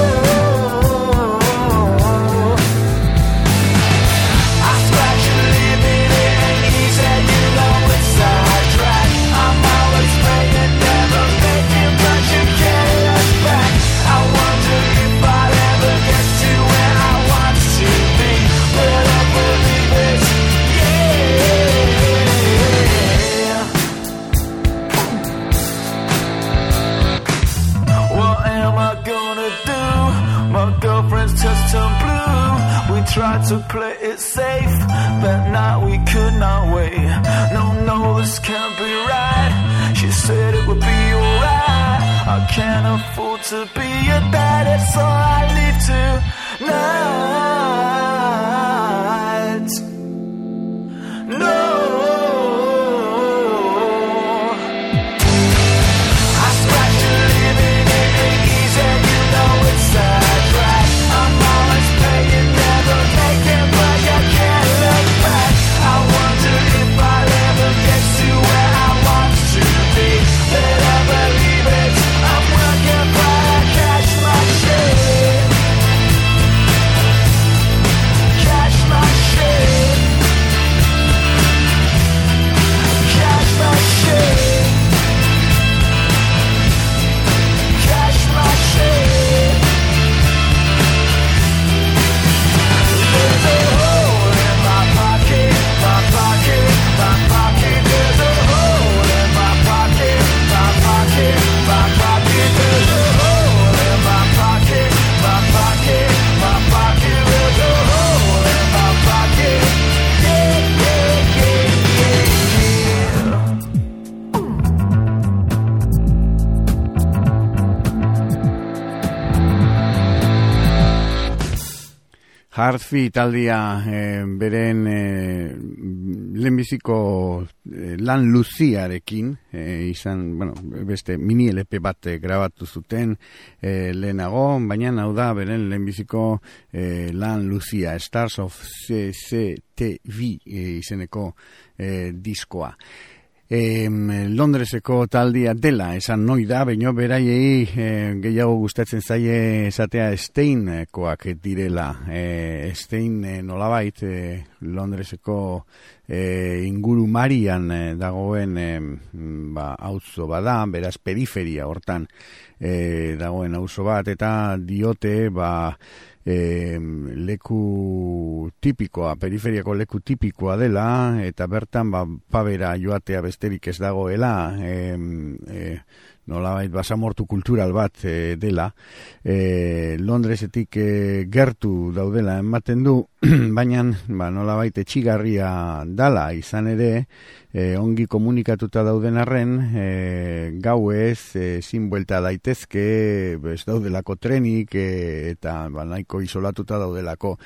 I scratch a living and he said you know it's a drag. I'm always paying, never making, but you can't look back. I wonder if I'll ever get to where I want to be. But I believe it, yeah. What am I gonna do? My girlfriend's just turned blue. We tried to play it safe, but now we could not wait. No, this can't be right. She said it would be alright. I can't afford to be a dad, so I leave tonight. No, I scratch a living and easy, you know it's a drag. I'm always paying, never making, but you can't look back. I wonder if I'll ever get to where I want to be. Better believe it, I'm working for a cash machine. Hardfi taldia beren lehenbiziko lan luziarekin izan, beste mini LP bat grabatu zuten lehenago, baina hau da beren lehenbiziko lan luzia, Stars of CCTV izeneko diskoa. Londreseko taldia dela esan noi da, baino beraiei gehiago gustatzen zaie esatea Steinkoak direla. Stein nolabait Londreseko inguru marian dagoen auzo bada, beraz periferia hortan dagoen auzo bat, eta diote leku tipikoa, periferiako leku tipikoa dela, eta bertan pabera joatea besterik ez dagoela, nolabait basamortu kultural bat dela, Londresetik gertu daudela ematen du, baina nolabait etxigarria dala izan ere, ongi komunikatuta dauden arren, gauez, ezin buelta daitezke, ez daudelako trenik, eta nahiko isolatuta daudelako,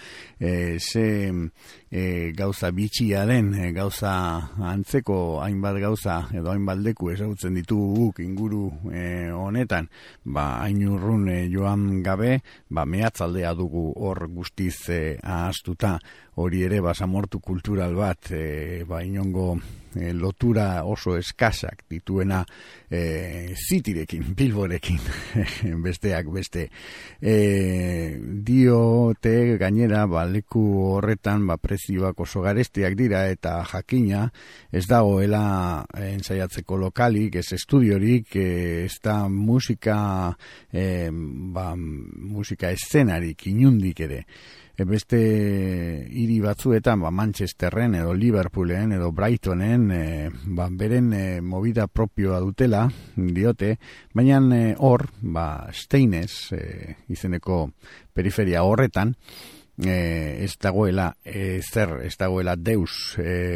gauza bitxia den, gauza antzeko hainbat gauza, edo hainbat leku ezagutzen ditugu guk inguru honetan, hain urrun joan gabe, mehatzaldea dugu hor guztiz ahaztuta, hori ere basamortu kultural bat, inongo lotura oso eskasak dituena Zitirekin, Bilborekin, besteak beste. Diote gainera, leku horretan prezioak oso garestiak dira, eta jakina ez dagoela ensaiatzeko lokalik, ez estudiorik, ez da musika eszenarik inundik ere. Beste hiri batzuetan, Manchesterren edo Liverpoolen edo Brightonen, beren movida propioa dutela, diote, baina hor, Steinez, izeneko periferia horretan, ez dagoela ez dagoela deus,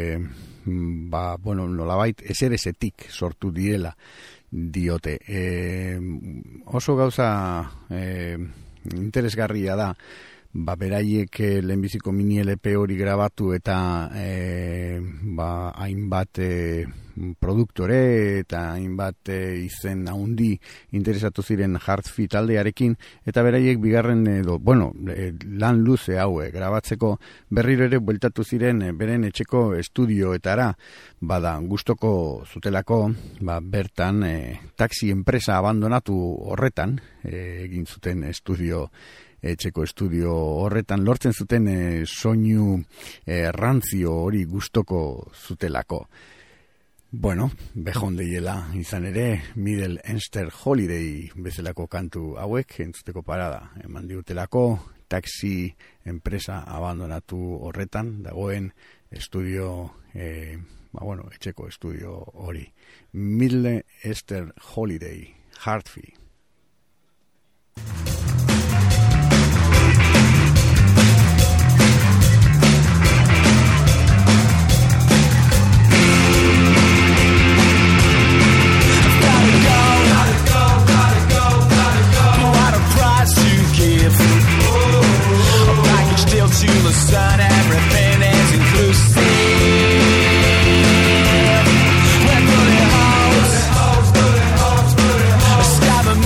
nolabait ezerezetik sortu direla, diote. Oso gauza interesgarria da, beraiek lehenbiziko mini LP hori grabatu eta hainbat produktore eta hainbat izen haundi interesatu ziren Hardfi taldearekin, eta beraiek bigarren lan luze hau grabatzeko berriro ere bueltatu ziren beren etxeko estudioetara, gustoko zutelako, bertan taxi enpresa abandonatu horretan egin zuten etxeko estudio horretan, lortzen zuten soinu rantzio hori gustoko zutelako. Behondeiela izan ere, Middle Eastern Holiday bezalako kantu hauek entzuteko parada eman diutelako, taxi enpresa abandonatu horretan dagoen estudio, etxeko estudio hori. Middle Eastern Holiday, Hardfi. To the sun, everything is inclusive. We're bullet holes, stab 'em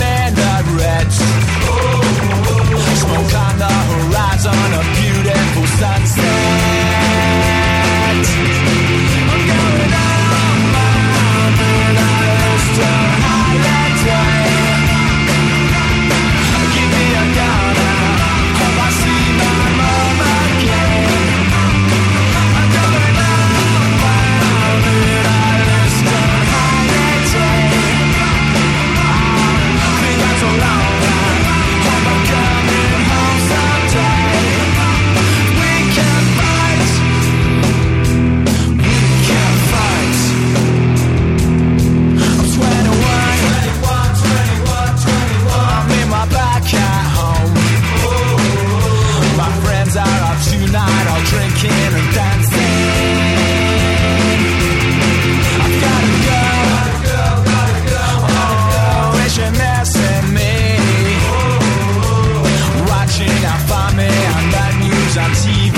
on TV.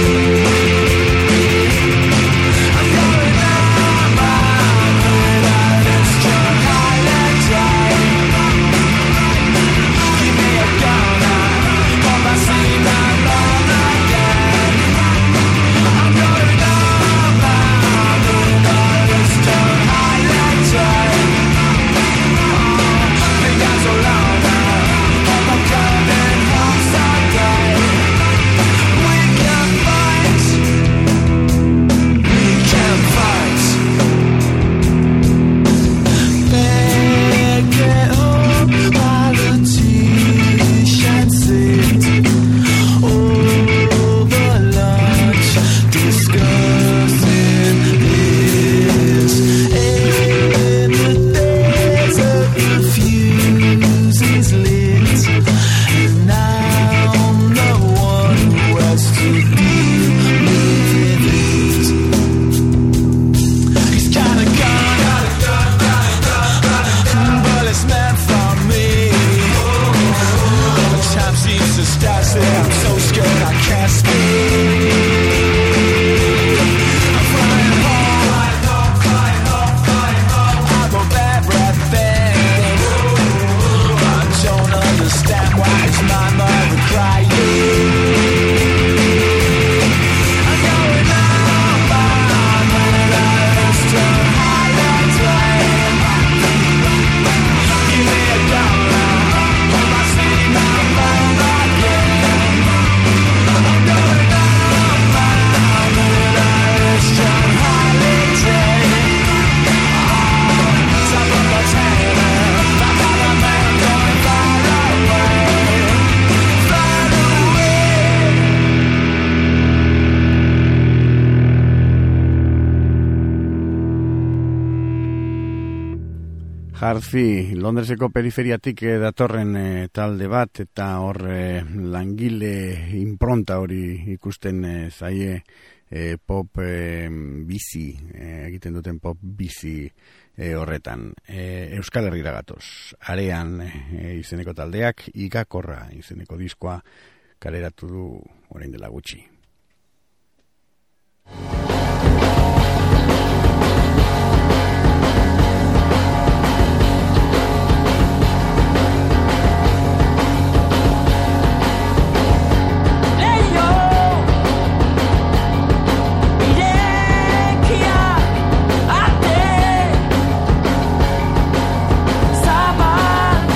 I'm going on my midnight Eastern Highland Drive. Give me a gun, hope I see my mom again. I'm going on my midnight Eastern Highland Drive. Been gone so long now, hope I'm coming home someday. We can fight, we can fight. Back at home, politicians sit over lunch, discussing this. And there's a fuse is lit, and I'm the one who has to deal with it. He's got a gun, but it's meant for me. The time seems to start there. I'm so scared I can't speak. I'm flying home. I'm a bad thing. I don't understand why is my mother crying. I'm going on my midnight Eastern Highland Drive. Give me a dollar, hope I see my mom again. I'm going on my midnight Eastern Highland Drive. Top of the town, I got a man going far away, far away. Harfi, Londreseko periferiatik datorren talde bat, eta hor langile impronta hori ikusten zaie pop bizi, egiten duten pop bizi horretan. Euskal Herrira gatoz, Arean izeneko taldeak, Igakorra izeneko diskoa kaleratu du orain dela gutxi.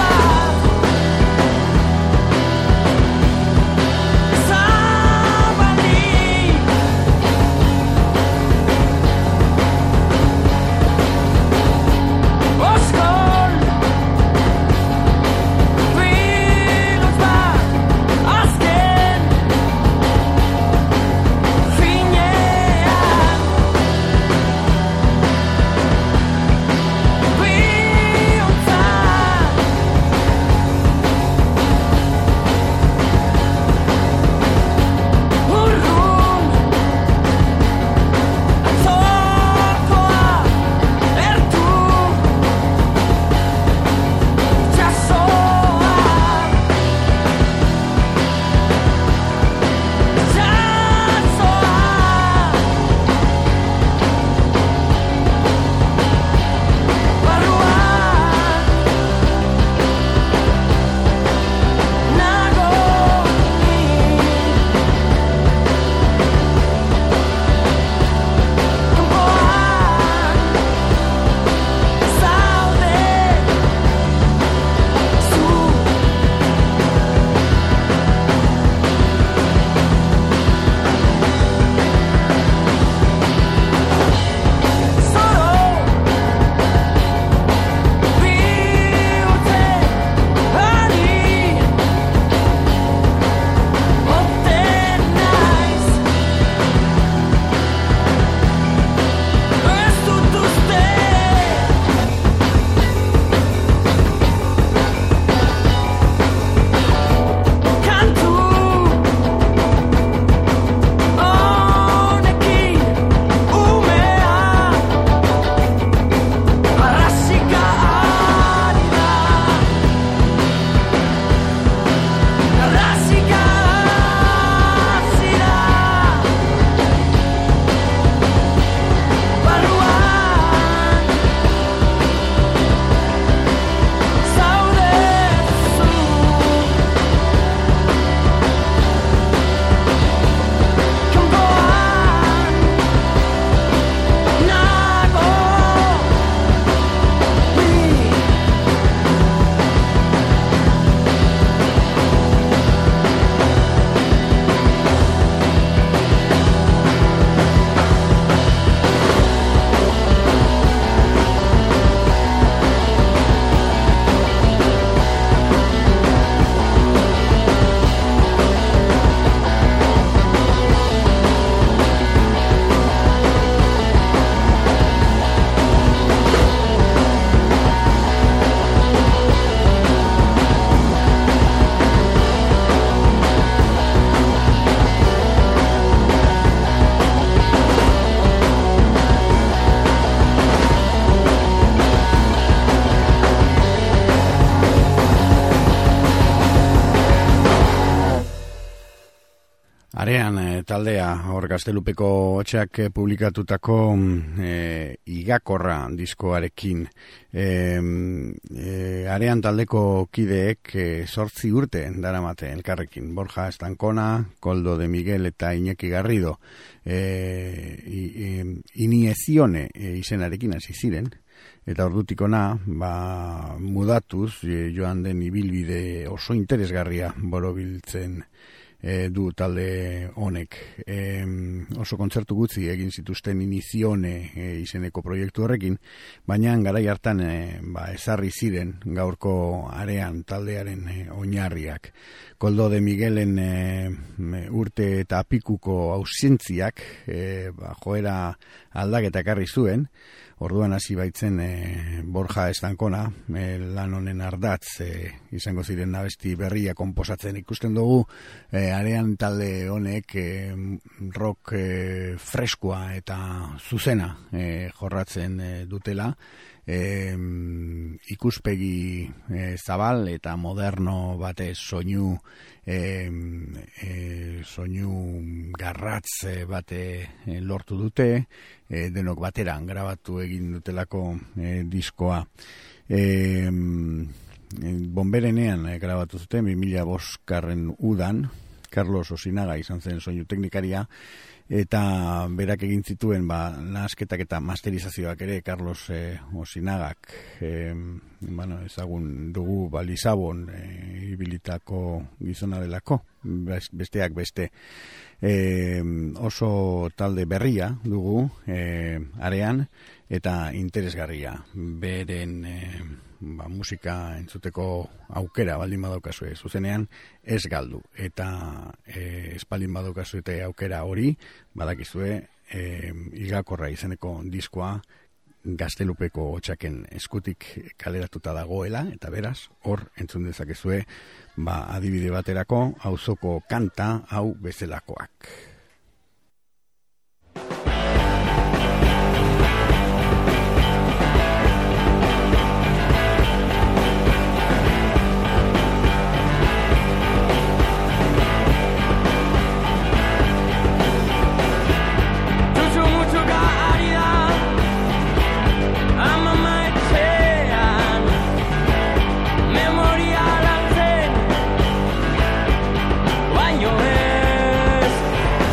Sabah Arean taldea hor Gaztelupeko hotxak publikatutako igakorra diskoarekin. Arean taldeko kideek 8 urte daramate elkarrekin. Borja Estankona, Koldo de Miguel eta Iñaki Garrido. Iniezione izenarekin hasi ziren. Eta ordutik ona, mudatuz, joan den ibilbide oso interesgarria borobiltzen du talde honek. Oso kontzertu gutxi egin zituzten Inizione izeneko proiektu horrekin, baina garai hartan ezarri ziren gaurko Arean taldearen oinarriak. Koldo de Miguelen urte eta pikuko ausentziak joera aldaketa ekarri zuen. Orduan hasi baitzen Borja Estankona, lan honen ardatz izango ziren abesti berria konposatzen. Ikusten dugu Arean talde honek rock freskoa eta zuzena jorratzen dutela. Ikuspegi zabal eta moderno bate soinu garratz bate lortu dute, denok bateran grabatu egin dutelako diskoa. Bonberenean grabatu zuten 2005 udan, Carlos Osinaga izan zen soinu teknikaria, eta berak egin zituen nahasketak eta masterizazioak ere Carlos Osinagak ezagun dugu Lisabon ibilitako gizona delako, besteak beste. Oso talde berria dugu Arean eta interesgarria. Beren musika entzuteko aukera baldin badaukazue zuzenean ez galdu, eta espaldin badaukazue aukera hori badakizue igakorra izeneko diskoa Gaztelupeko hotxaken eskutik kaleratuta dagoela, eta beraz hor entzun dezakezue adibide baterako auzoko kanta hau bezalakoak. Baino ez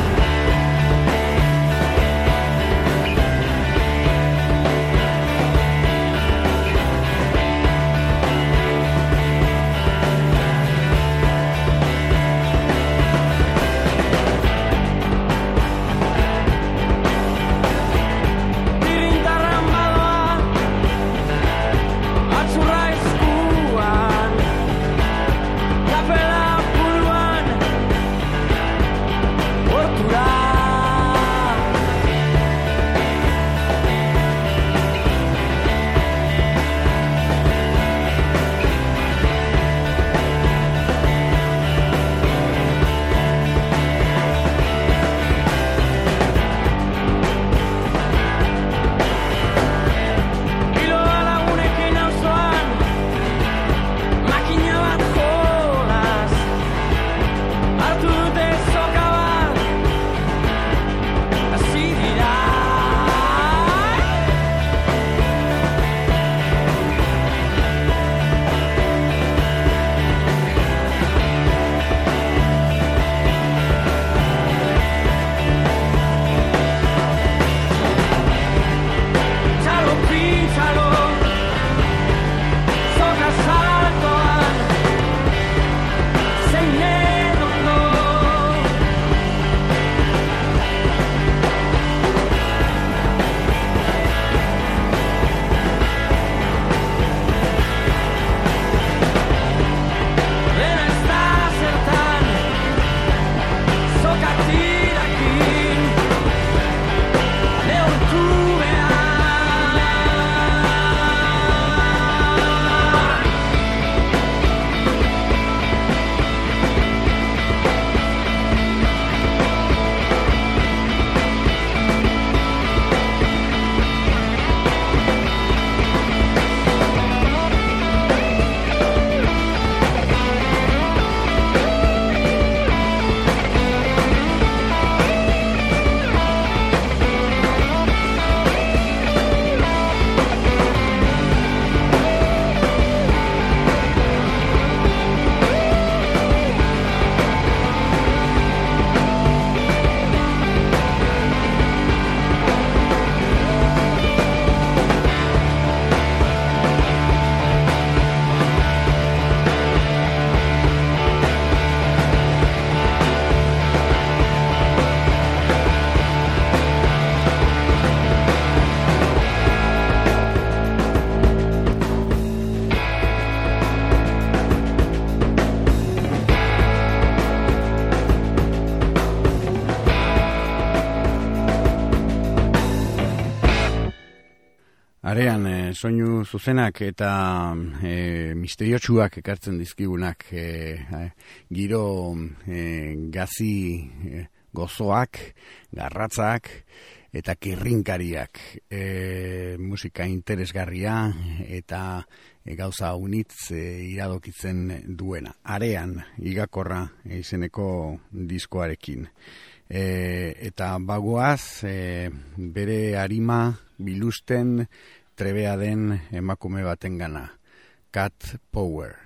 Arean, soinu zuzenak eta misteriotsuak ekartzen dizkigunak giro gazi gozoak, garratzak eta kirrinkariak, musika interesgarria eta gauza unitz iradokitzen duena. Arean, igakorra izeneko diskoarekin. Eta bagoaz, bere arima bilusten trebea den emakume baten gana. Cat Power.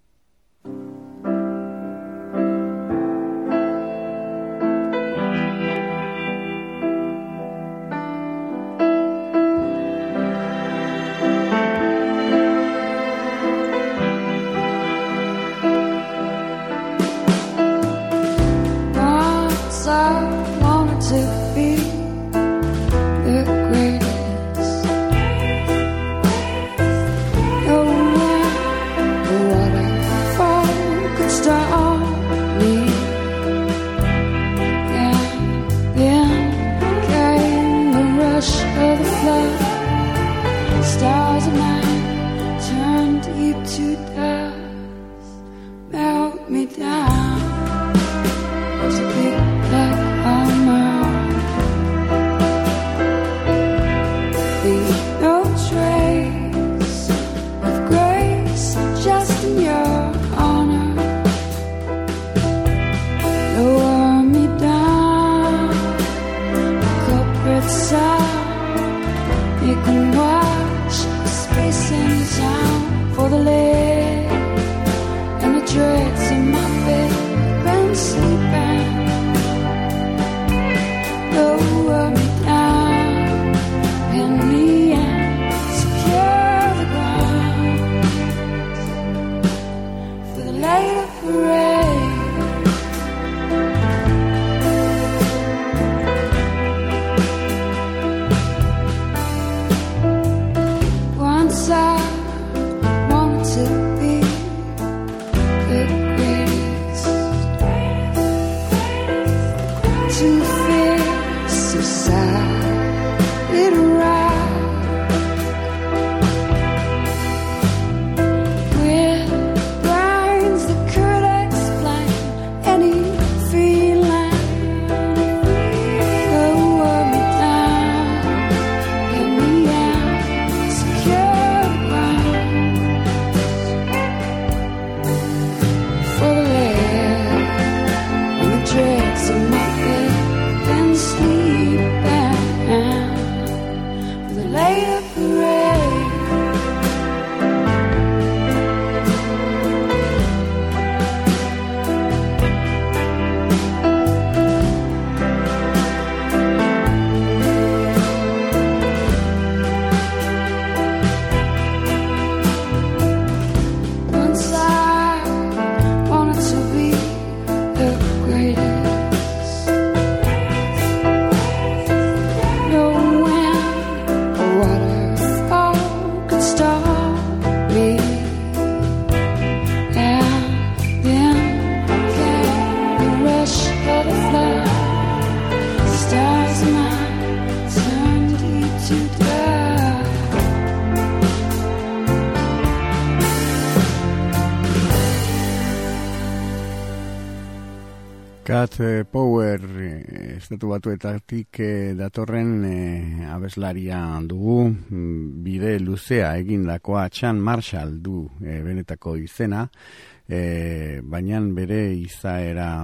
Cat Power estatu batuetatik datorren abeslaria dugu, bide luzea egindakoa Chan Marshall du benetako izena, baina bere izaera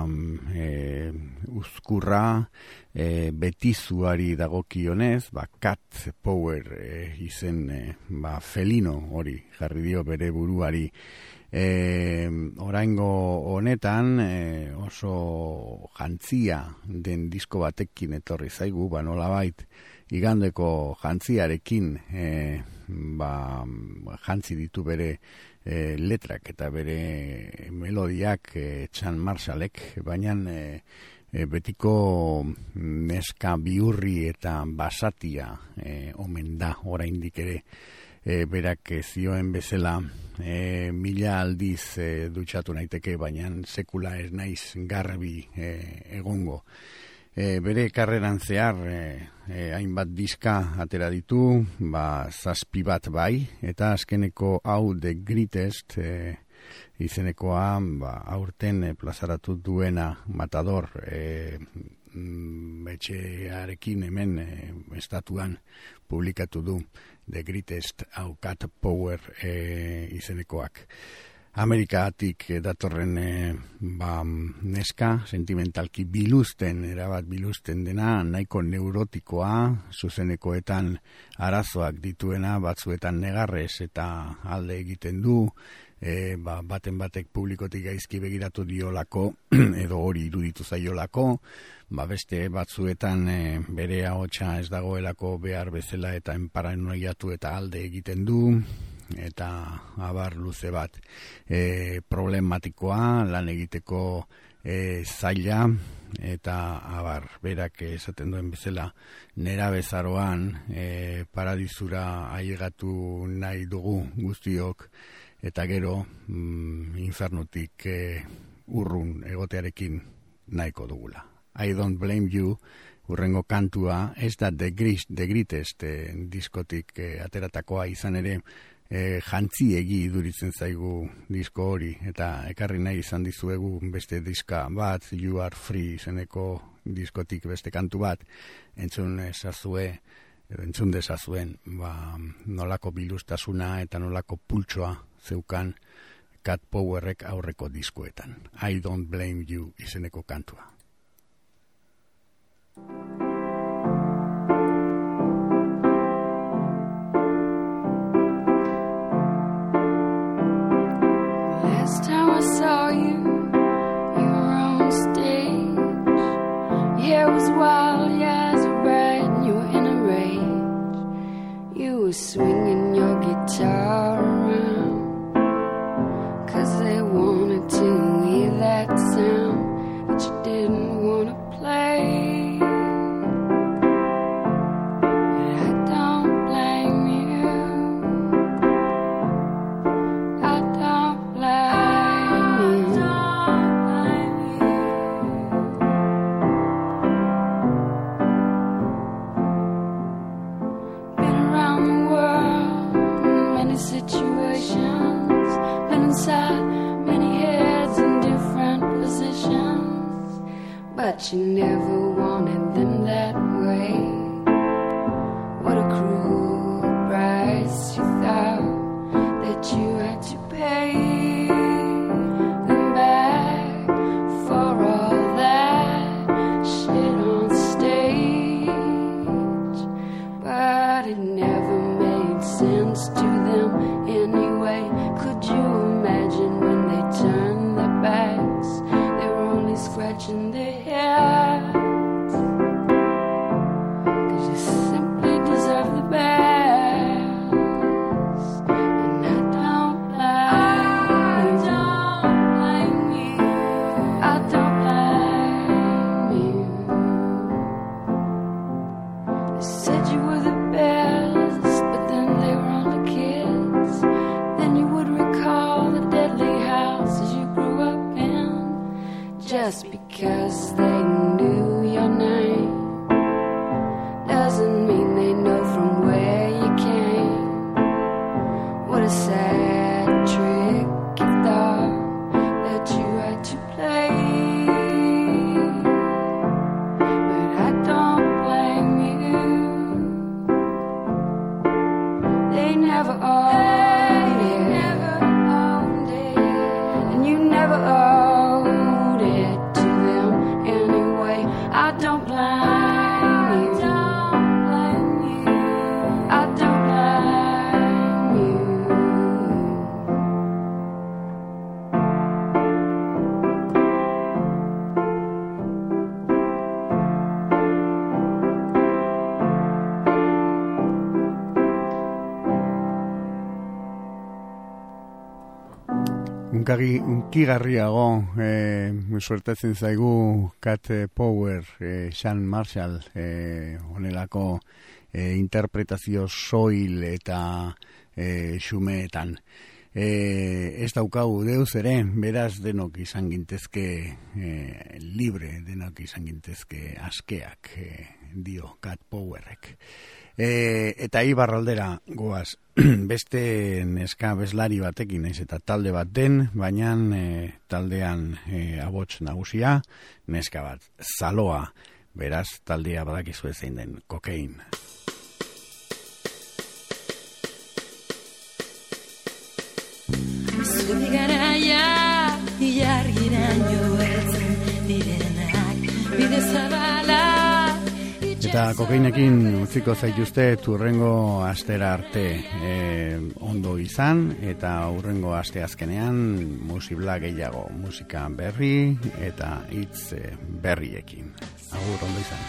uzkurra betizuari dagokionez, Cat Power izen felino hori jarri dio bere buruari. Oraingo honetan oso jantzia den disko batekin etorri zaigu, nolabait igandeko jantziarekin jantzi ditu bere letrak eta bere melodiak Chan Marshallek, baina betiko neska biurri eta basatia omen da oraindik ere. Berak zioen bezala 1000 aldiz dutxatu naiteke, baina sekula ez naiz garbi egongo. Bere karreran zehar hainbat diska atera ditu, 7 bat bai, eta azkeneko hau The Greatest izenekoa aurten plazaratu duena Matador etxearekin hemen estatuan publikatu du The Greatest hau Cat Power izenekoak. Amerikatik datorren neska, sentimentalki erabat biluzten dena, nahiko neurotikoa, zuzenekoetan arazoak dituena, batzuetan negarrez eta alde egiten du, baten batek publikotik gaizki begiratu diolako, edo hori iruditu zaiolako, beste batzuetan bere ahotsa ez dagoelako behar bezala eta enparanoiatu eta alde egiten du, eta abar luze bat problematikoa, lan egiteko zaila, eta abar, berak esaten duen bezala nerabezaroan paradisura ailegatu nahi dugu guztiok, eta gero infernutik urrun egotearekin nahiko dugula. I Don't Blame You urrengo kantua, ez da The Greatest diskotik ateratakoa izan ere, jantziegi iduritzen zaigu disko hori, eta ekarri nahi izan dizuegu beste diska bat, You Are Free izeneko diskotik beste kantu bat, entzun dezazuen nolako biluztasuna eta nolako pultsoa zeukan Cat Powerrek aurreko diskoetan. I Don't Blame You izeneko kantua. Last time I saw you were on stage. Your hair was wild, your eyes were bright, and you were in a rage. You were swinging your guitar around, 'cause they wanted to hear that sound that you didn't want to play. But you never wanted them that way. What a cruel price you thought that you had to pay them back for all that shit on stage. But it never made sense to them anyway. Could you imagine when they turned their backs, they were only scratching their heads? 'Cause you simply deserve the best. And I don't blame you. I don't blame you. They said you were the best, but then they were only kids. Then you would recall the deadly houses you grew up in. Just because they knew your name doesn't mean they know from where you came. What a sad trick you thought that you had to play. But I don't blame you. They never owned it, and you never owed it to them anyway. I don't blame you. I don't blame you. Unkigarriago suertatzen zaigu Cat Power, Sean Marshall honelako interpretazio soil eta xumeetan. Ez daukagu deuz ere, beraz denok izan gintezke libre, denok izan gintezke askeak, dio Cat Powerrek. Eta Ibarraldera goaz, beste neska bezlari batekin, naiz eta talde bat den, baina taldean abots nagusia, neska bat, Zaloa, beraz taldea badakizu zein den, Cocaine. Zuri garaia, ilargiraino heltzen direnak, bide zabala. Eta Kokainekin utziko zaituzte hurrengo astera arte ondo izan, eta hurrengo aste azkenean musibla gehiago, musika berri eta hitz berriekin. Agur, ondo izan.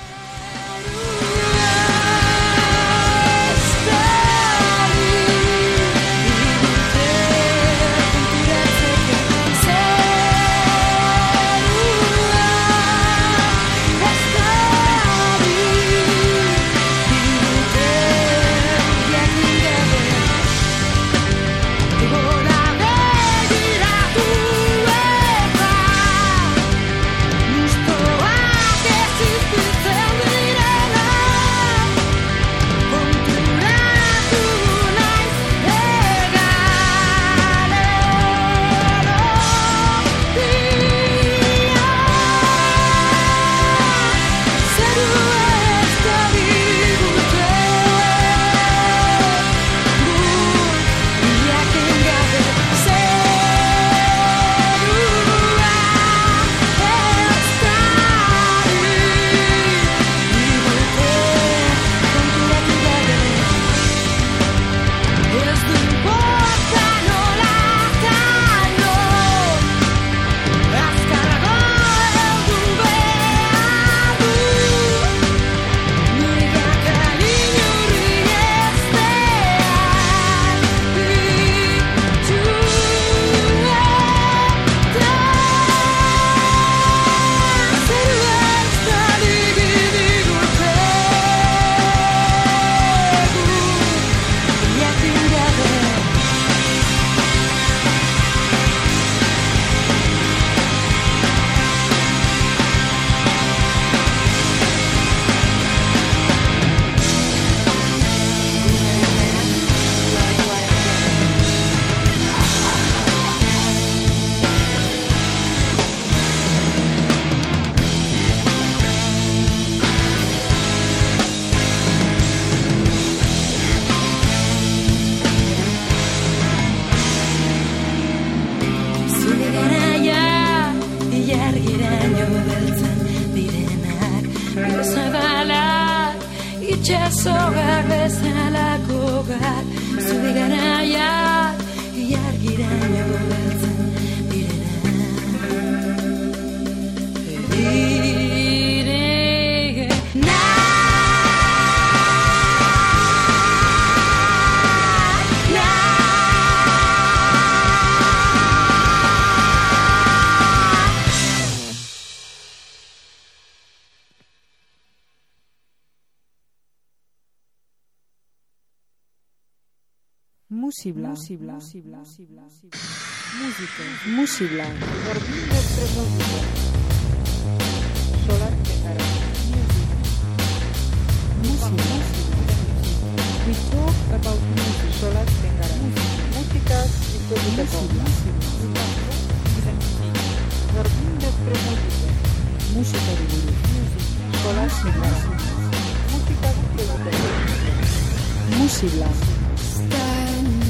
Itxasoak bezalako bat, zure garaiak ilargiraino beltzen Musibla. Musibla. Jardín de Presoncia. Solar de Cara. Musibla. We talk about music. Solar de Cara. Música izotuteko. Jardín de Presoncia. Música de buruz. Solar de Cara. Música izotuteko. Musibla.